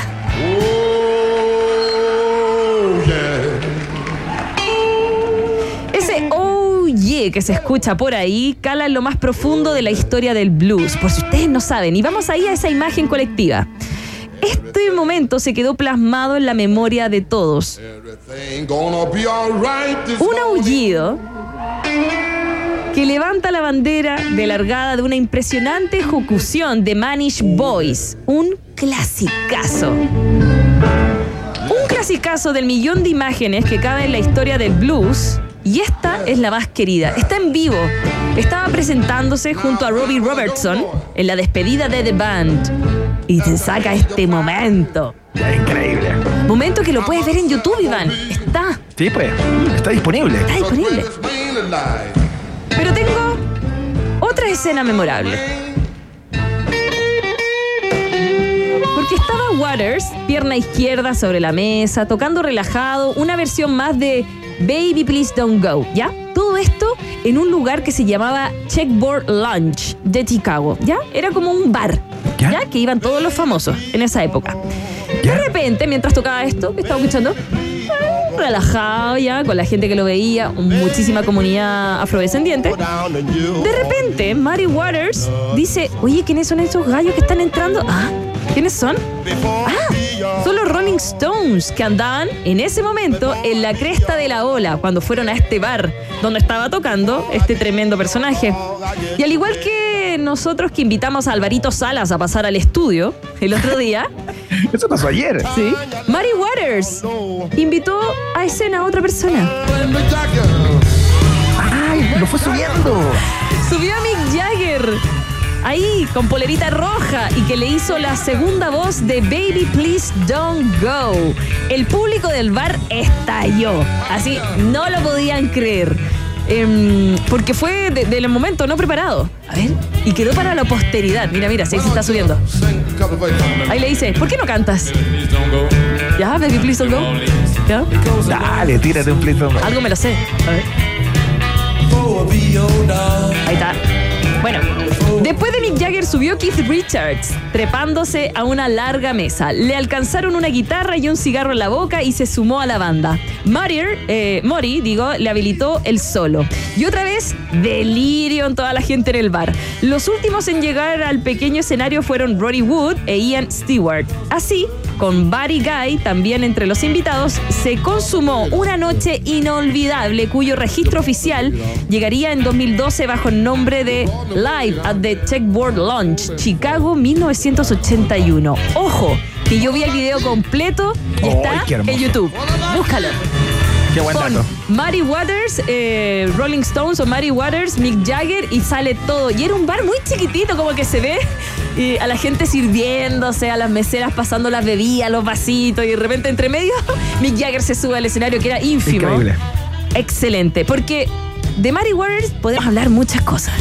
Ese oh yeah que se escucha por ahí cala en lo más profundo de la historia del blues, por si ustedes no saben, y vamos ahí a esa imagen colectiva. Este momento se quedó plasmado en la memoria de todos. Un aullido que levanta la bandera de largada de una impresionante ejecución de Manish Boys, un clasicazo. Un clasicazo del millón de imágenes que cabe en la historia del blues, y esta es la más querida. Está en vivo. Estaba presentándose junto a Robbie Robertson en la despedida de The Band. Y te saca este momento. Increíble. Momento que lo puedes ver en YouTube, Iván. Está. Sí, pues. Está disponible. Está disponible. Pero tengo otra escena memorable. Porque estaba Waters, pierna izquierda sobre la mesa, tocando relajado, una versión más de Baby Please Don't Go, ¿ya? Todo esto en un lugar que se llamaba Checkboard Lounge de Chicago, ¿ya? Era como un bar, ¿ya? Que iban todos los famosos en esa época. De repente, mientras tocaba esto, estaba escuchando, relajado ya, con la gente que lo veía, muchísima comunidad afrodescendiente. De repente, Muddy Waters dice, oye, ¿quiénes son esos gallos que están entrando? Ah, ¿quiénes son? Ah, son los Rolling Stones, que andaban en ese momento en la cresta de la ola cuando fueron a este bar donde estaba tocando este tremendo personaje. Y al igual que nosotros que invitamos a Alvarito Salas a pasar al estudio el otro día. Eso pasó ayer. Sí. Muddy Waters invitó a escena a otra persona. ¡Ay! Lo fue subiendo. Subió a Mick Jagger. Ahí, con polerita roja, y que le hizo la segunda voz de Baby Please Don't Go. El público del bar estalló. Así, no lo podían creer. Porque fue del momento no preparado. A ver, y quedó para la posteridad. Mira, si ahí se está subiendo. Ahí le dice, ¿por qué no cantas? ¿Ya? Baby Please Don't Go. ¿Ya? Dale, tírate un Please Don't Go. Algo me lo sé. A ver. Ahí está. Bueno, después de Mick Jagger subió Keith Richards, trepándose a una larga mesa. Le alcanzaron una guitarra y un cigarro en la boca y se sumó a la banda. Muddy le habilitó el solo. Y otra vez, delirio en toda la gente en el bar. Los últimos en llegar al pequeño escenario fueron Roddy Wood e Ian Stewart. Así, con Buddy Guy también entre los invitados, se consumó una noche inolvidable cuyo registro oficial llegaría en 2012 bajo el nombre de Live at the Checkboard Lounge, Chicago 1981. Ojo, que yo vi el video completo y está en YouTube. Búscalo. Qué buen dato. Muddy Waters, Rolling Stones o Muddy Waters, Mick Jagger, y sale todo. Y era un bar muy chiquitito, como que se ve y a la gente sirviéndose, a las meseras pasando las bebidas, los vasitos, y de repente entre medio Mick Jagger se sube al escenario, que era ínfimo. Increíble. Excelente, porque de Muddy Waters podemos hablar muchas cosas.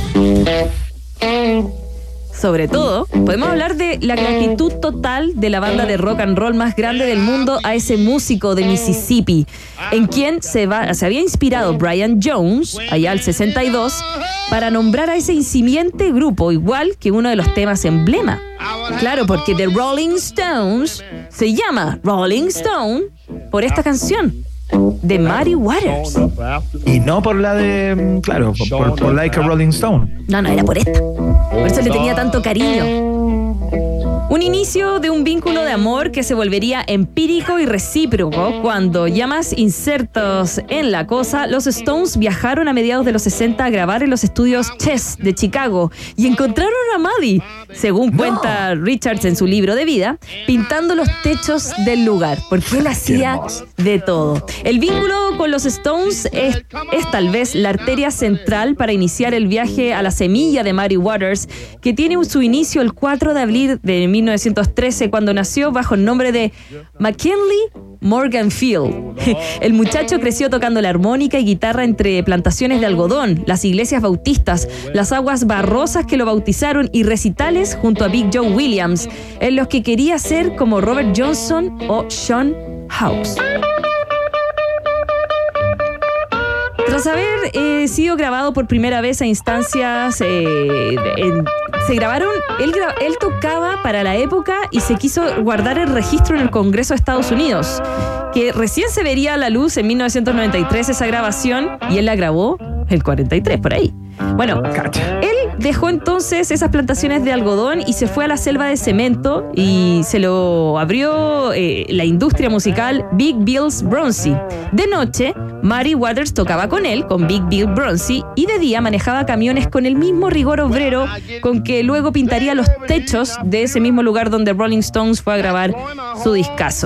Sobre todo, podemos hablar de la gratitud total de la banda de rock and roll más grande del mundo a ese músico de Mississippi, en quien se había inspirado Brian Jones, allá al 62, para nombrar a ese incipiente grupo, igual que uno de los temas emblema. Claro, porque The Rolling Stones se llama Rolling Stone por esta canción de Muddy Waters. Y no por la de, claro, por Like a Rolling Stone. No, era por esta. Por eso le tenía tanto cariño. Un inicio de un vínculo de amor que se volvería empírico y recíproco cuando, ya más insertos en la cosa, los Stones viajaron a mediados de los 60 a grabar en los estudios Chess de Chicago y encontraron a Maddie, según cuenta Richards en su libro de vida, pintando los techos del lugar, porque él hacía de todo. El vínculo con los Stones es tal vez la arteria central para iniciar el viaje a la semilla de Muddy Waters, que tiene su inicio el 4 de abril de 1913, cuando nació bajo el nombre de McKinley Morganfield. El muchacho creció tocando la armónica y guitarra entre plantaciones de algodón, las iglesias bautistas, las aguas barrosas que lo bautizaron y recitales junto a Big Joe Williams, en los que quería ser como Robert Johnson o Sean House. Tras haber sido grabado por primera vez a instancias, se grabaron, él tocaba para la época y se quiso guardar el registro en el Congreso de Estados Unidos, que recién se vería a la luz en 1993 esa grabación, y él la grabó el 43, por ahí. Bueno, él dejó entonces esas plantaciones de algodón y se fue a la selva de cemento y se lo abrió la industria musical Big Bill's Bronzy. De noche, Muddy Waters tocaba con él, con Big Bill Bronzy, y de día manejaba camiones con el mismo rigor obrero con que luego pintaría los techos de ese mismo lugar donde Rolling Stones fue a grabar su discazo.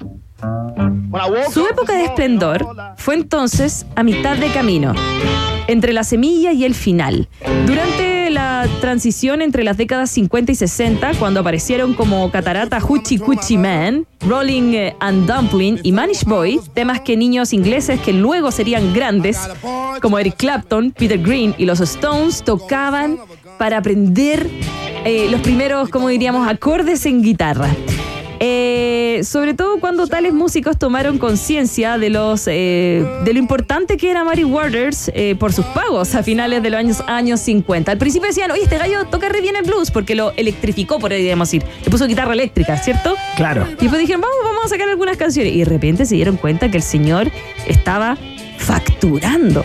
Su época de esplendor fue entonces a mitad de camino, entre la semilla y el final. Durante la transición entre las décadas 50 y 60, cuando aparecieron como Catarata Hoochie Coochie Man, Rolling and Dumpling y Manish Boy, temas que niños ingleses que luego serían grandes, como Eric Clapton, Peter Green y los Stones, tocaban para aprender los primeros, como diríamos, acordes en guitarra. Sobre todo cuando tales músicos tomaron conciencia de lo importante que era Muddy Waters por sus pagos a finales de los años 50. Al principio decían, oye, este gallo toca re bien el blues, porque lo electrificó, por ahí digamos decir. Le puso guitarra eléctrica, ¿cierto? Claro. Y después dijeron, vamos a sacar algunas canciones. Y de repente se dieron cuenta que el señor estaba facturando.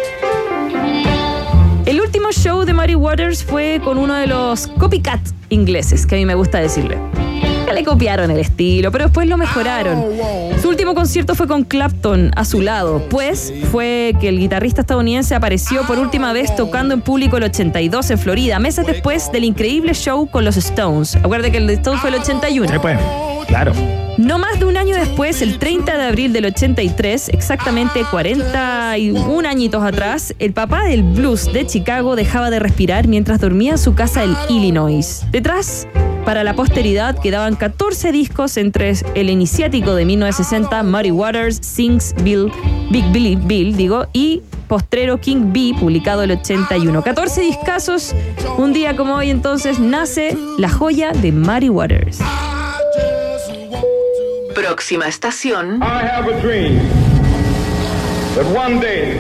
El último show de Muddy Waters fue con uno de los copycat ingleses, que a mí me gusta decirle. Le copiaron el estilo, pero después lo mejoraron. Su último concierto fue con Clapton a su lado, pues fue que el guitarrista estadounidense apareció por última vez tocando en público el 82 en Florida, meses después del increíble show con los Stones. Acuérdate que el de Stones fue el 81. Sí, pues, claro. No más de un año después, el 30 de abril del 83, exactamente 41 añitos atrás, el papá del blues de Chicago dejaba de respirar mientras dormía en su casa en Illinois. Detrás, para la posteridad, quedaban 14 discos, entre el iniciático de 1960, Muddy Waters Sings Big Billy Bill, y postrero King B, publicado el 81. 14 discazos. Un día como hoy, entonces, nace la joya de Muddy Waters. Próxima estación. I have a dream that one day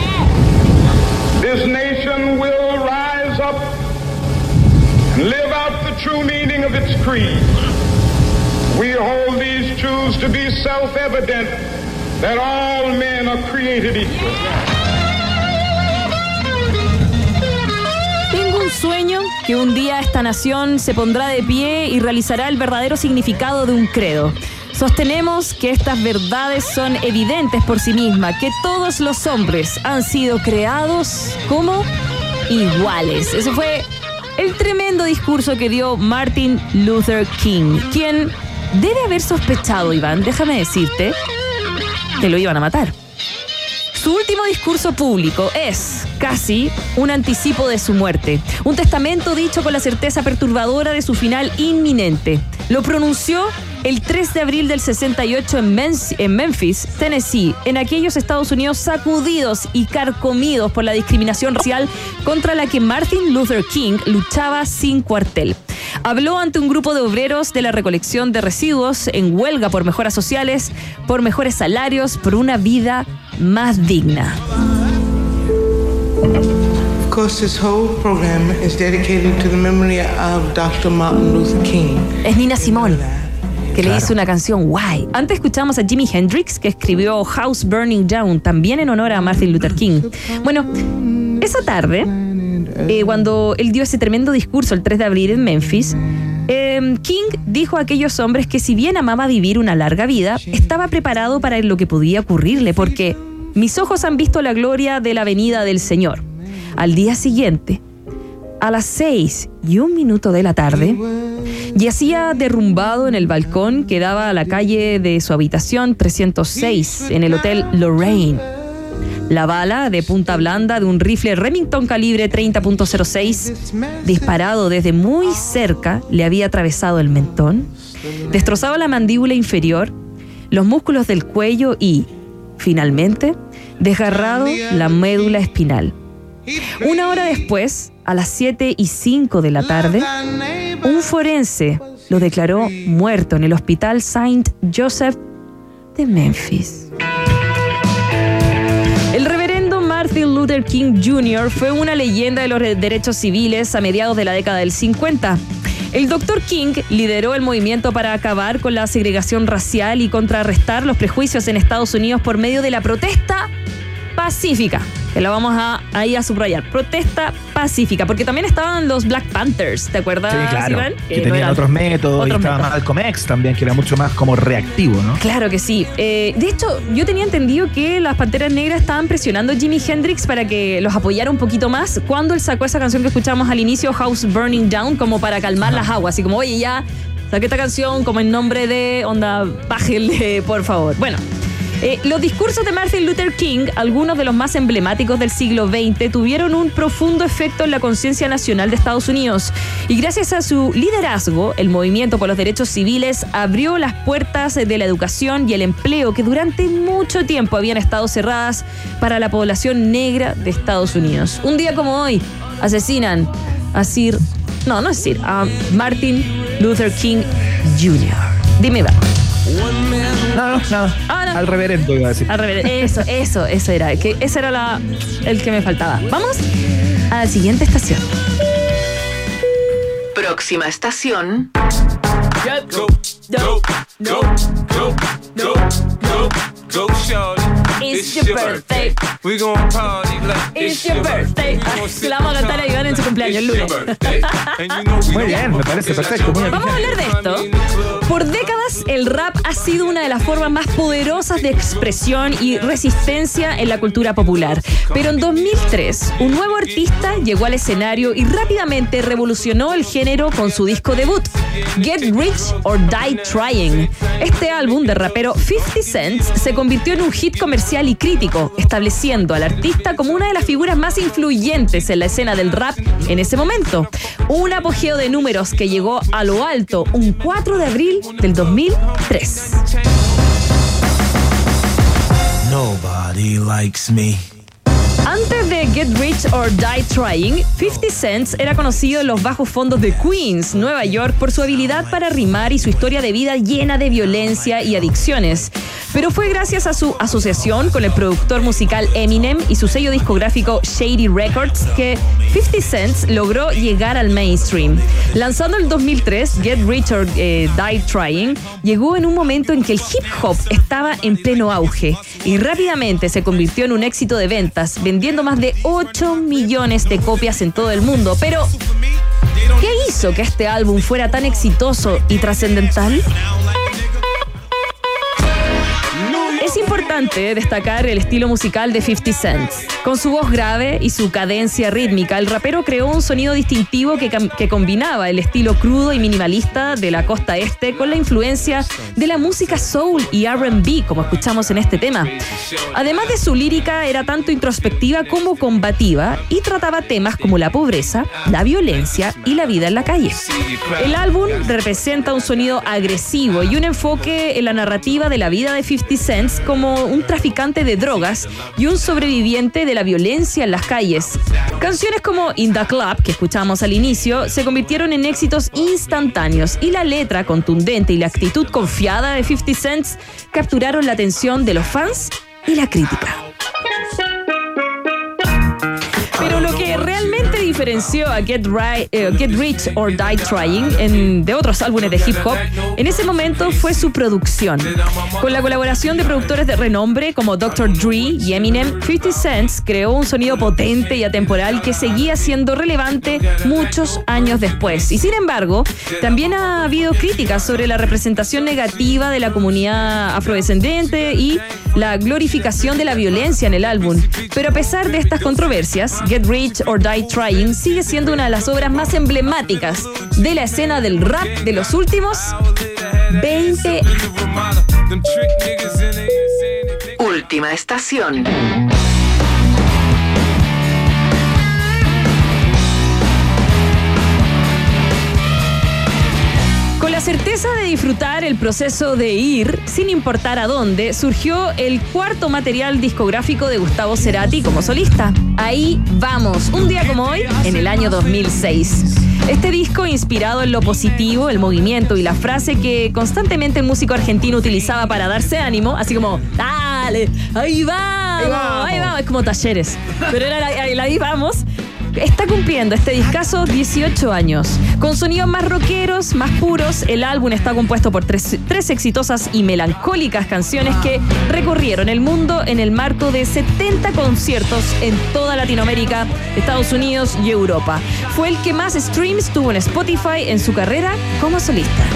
this nation will rise up and live out the true meaning of its creed. We hold these truths to be self-evident, that all men are created equal. Tengo un sueño que un día esta nación se pondrá de pie y realizará el verdadero significado de un credo. Sostenemos que estas verdades son evidentes por sí mismas, que todos los hombres han sido creados como iguales. Eso fue el tremendo discurso que dio Martin Luther King, quien debe haber sospechado, Iván, déjame decirte, que lo iban a matar. Su último discurso público es casi un anticipo de su muerte, un testamento dicho con la certeza perturbadora de su final inminente. Lo pronunció el 3 de abril del 68 en Memphis, Tennessee, en aquellos Estados Unidos sacudidos y carcomidos por la discriminación racial contra la que Martin Luther King luchaba sin cuartel. Habló ante un grupo de obreros de la recolección de residuos en huelga por mejoras sociales, por mejores salarios, por una vida más digna. Of course, this whole program is dedicated to the memory of Dr. Martin Luther King. Es Nina Simone, que le hizo una canción guay. Antes escuchamos a Jimi Hendrix, que escribió House Burning Down, también en honor a Martin Luther King. Bueno, esa tarde, cuando él dio ese tremendo discurso el 3 de abril en Memphis, King King dijo a aquellos hombres que si bien amaba vivir una larga vida, estaba preparado para lo que podía ocurrirle, porque mis ojos han visto la gloria de la venida del Señor. Al día siguiente, a las 6:01 de la tarde, yacía derrumbado en el balcón que daba a la calle de su habitación 306 en el Hotel Lorraine. La bala de punta blanda de un rifle Remington calibre 30.06, disparado desde muy cerca, le había atravesado el mentón, destrozaba la mandíbula inferior, los músculos del cuello y, finalmente, desgarrado la médula espinal. Una hora después, a las 7:05 de la tarde, un forense lo declaró muerto en el Hospital Saint Joseph de Memphis. El reverendo Martin Luther King Jr. fue una leyenda de los derechos civiles a mediados de la década del 50. El Dr. King lideró el movimiento para acabar con la segregación racial y contrarrestar los prejuicios en Estados Unidos por medio de la protesta pacífica. Que la vamos ahí a subrayar. Protesta pacífica. Porque también estaban los Black Panthers, ¿te acuerdas, Sí, claro. Iván? Que tenían otros métodos. Y estaba Malcolm X también, que era mucho más como reactivo, ¿no? Claro que sí. De hecho, yo tenía entendido que las Panteras Negras estaban presionando a Jimi Hendrix para que los apoyara un poquito más cuando él sacó esa canción que escuchamos al inicio, House Burning Down, como para calmar las aguas. Así como, oye, ya saqué esta canción como en nombre de onda, bájenle, por favor. Bueno. Los discursos de Martin Luther King, algunos de los más emblemáticos del siglo XX, tuvieron un profundo efecto en la conciencia nacional de Estados Unidos. Y gracias a su liderazgo, el movimiento por los derechos civiles abrió las puertas de la educación y el empleo que durante mucho tiempo habían estado cerradas para la población negra de Estados Unidos. Un día como hoy, asesinan a a Martin Luther King Jr. Dime, va. No. Al reverendo iba a decir. Al reverendo. Eso era. Que ese era el que me faltaba. Vamos a la siguiente estación. Próxima estación. It's your birthday. We gonna party like It's your birthday. Se la vamos a cantar a Iván en su cumpleaños el lunes. Muy bien, me parece perfecto. Vamos a hablar de esto. Por décadas, el rap ha sido una de las formas más poderosas de expresión y resistencia en la cultura popular. Pero en 2003, un nuevo artista llegó al escenario y rápidamente revolucionó el género con su disco debut, Get Rich or Die Trying. Este álbum del rapero 50 Cent se convirtió en un hit comercial y crítico, estableciendo al artista como una de las figuras más influyentes en la escena del rap en ese momento. Un apogeo de números que llegó a lo alto un 4 de abril del 2003. Nobody likes me. Antes de Get Rich or Die Trying, 50 Cent era conocido en los bajos fondos de Queens, Nueva York, por su habilidad para rimar y su historia de vida llena de violencia y adicciones. Pero fue gracias a su asociación con el productor musical Eminem y su sello discográfico Shady Records que 50 Cent logró llegar al mainstream. Lanzando en 2003, Get Rich or Die Trying, llegó en un momento en que el hip hop estaba en pleno auge y rápidamente se convirtió en un éxito de ventas, vendiendo más de 8 millones de copias en todo el mundo. Pero, ¿qué hizo que este álbum fuera tan exitoso y trascendental? Es importante destacar el estilo musical de 50 Cent. Con su voz grave y su cadencia rítmica, el rapero creó un sonido distintivo que combinaba el estilo crudo y minimalista de la costa este con la influencia de la música soul y R&B, como escuchamos en este tema. Además de su lírica, era tanto introspectiva como combativa y trataba temas como la pobreza, la violencia y la vida en la calle. El álbum representa un sonido agresivo y un enfoque en la narrativa de la vida de 50 Cent como un traficante de drogas y un sobreviviente de la violencia en las calles. Canciones como In the Club, que escuchamos al inicio, se convirtieron en éxitos instantáneos y la letra contundente y la actitud confiada de 50 Cent capturaron la atención de los fans y la crítica. Pero lo que realmente diferenció a Get Rich or Die Trying de otros álbumes de hip hop en ese momento fue su producción. Con la colaboración de productores de renombre como Dr. Dre y Eminem, 50 Cent creó un sonido potente y atemporal que seguía siendo relevante muchos años después. Y sin embargo, también ha habido críticas sobre la representación negativa de la comunidad afrodescendiente y la glorificación de la violencia en el álbum. Pero a pesar de estas controversias, Get Rich or Die Trying sigue siendo una de las obras más emblemáticas de la escena del rap de los últimos 20 años. Última estación. Con la certeza de disfrutar el proceso de ir, sin importar a dónde, surgió el cuarto material discográfico de Gustavo Cerati como solista. Ahí vamos, un día como hoy, en el año 2006. Este disco, inspirado en lo positivo, el movimiento y la frase que constantemente el músico argentino utilizaba para darse ánimo, así como, dale, ahí vamos, es como Talleres, pero era ahí vamos. Está cumpliendo este discazo 18 años. Con sonidos más rockeros, más puros, el álbum está compuesto por tres exitosas y melancólicas canciones que recorrieron el mundo en el marco de 70 conciertos en toda Latinoamérica, Estados Unidos y Europa. Fue el que más streams tuvo en Spotify en su carrera como solista.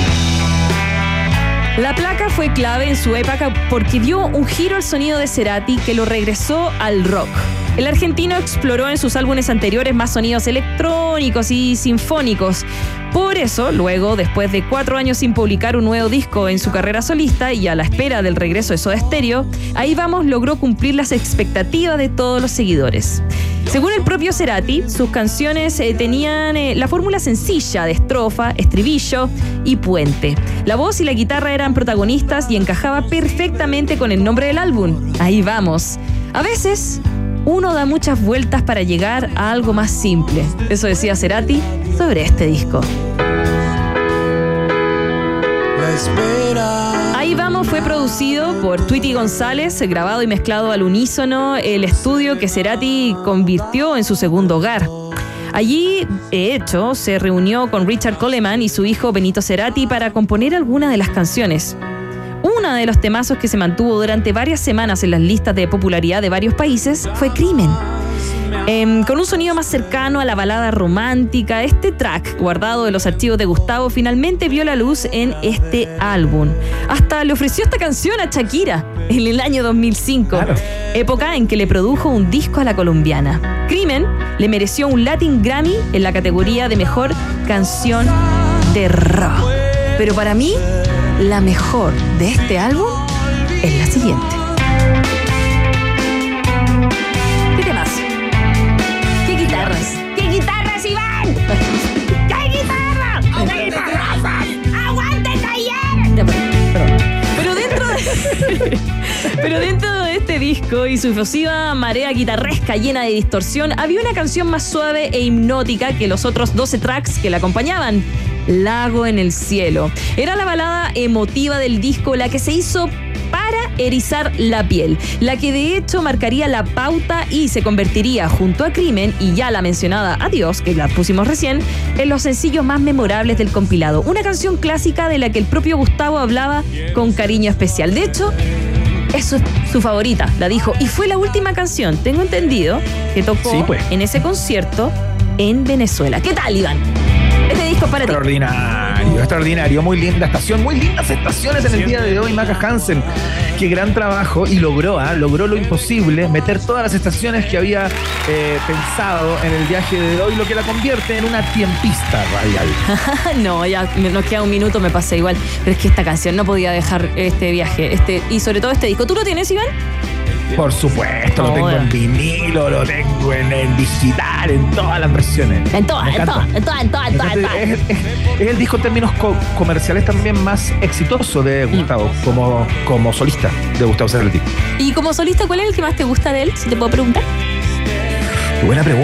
La placa fue clave en su época porque dio un giro al sonido de Cerati que lo regresó al rock. El argentino exploró en sus álbumes anteriores más sonidos electrónicos y sinfónicos. Por eso, luego, después de 4 años sin publicar un nuevo disco en su carrera solista y a la espera del regreso de Soda Stereo, Ahí Vamos logró cumplir las expectativas de todos los seguidores. Según el propio Cerati, sus canciones tenían la fórmula sencilla de estrofa, estribillo y puente. La voz y la guitarra eran protagonistas y encajaba perfectamente con el nombre del álbum, Ahí Vamos. A veces uno da muchas vueltas para llegar a algo más simple. Eso decía Cerati sobre este disco. Ahí Vamos fue producido por Tweety González, grabado y mezclado al unísono, el estudio que Cerati convirtió en su segundo hogar. Allí, de hecho, se reunió con Richard Coleman y su hijo Benito Cerati para componer algunas de las canciones. Uno de los temazos que se mantuvo durante varias semanas en las listas de popularidad de varios países fue Crimen. Con un sonido más cercano a la balada romántica, este track, guardado de los archivos de Gustavo, finalmente vio la luz en este álbum. Hasta le ofreció esta canción a Shakira en el año 2005, claro, época en que le produjo un disco a la colombiana. Crimen le mereció un Latin Grammy en la categoría de Mejor Canción de Rock. Pero para mí, la mejor de este álbum es la siguiente. ¿Qué temas? ¿Qué guitarras? ¿Qué guitarras, Iván? ¿Qué guitarras? ¡Qué guitarras! ¡Aguante el taller! Pero dentro de este disco y su efusiva marea guitarresca llena de distorsión, había una canción más suave e hipnótica que los otros 12 tracks que la acompañaban. Lago en el cielo. Era la balada emotiva del disco, la que se hizo para erizar la piel, la que de hecho marcaría la pauta y se convertiría, junto a Crimen y ya la mencionada Adiós, que la pusimos recién, en los sencillos más memorables del compilado. Una canción clásica de la que el propio Gustavo hablaba con cariño especial. De hecho, eso es su favorita, la dijo, y fue la última canción, tengo entendido, que tocó en ese concierto en Venezuela. ¿Qué tal, Iván? Este disco para ti. Extraordinario, muy linda estación, muy lindas estaciones en el día de hoy, Maca Hansen. Qué gran trabajo, y logró lo imposible, meter todas las estaciones que había pensado en el viaje de hoy, lo que la convierte en una tiempista radial. No, ya nos queda un minuto, me pasé igual, pero es que esta canción no podía dejar este viaje, y sobre todo este disco. ¿Tú lo tienes, Iván? Por supuesto, lo tengo en vinilo, lo tengo en digital, en todas las versiones. En todas. Es el disco en términos comerciales también más exitoso de Gustavo, como solista de Gustavo Cerati. Y como solista, ¿cuál es el que más te gusta de él? Si te puedo preguntar. Buena pregunta.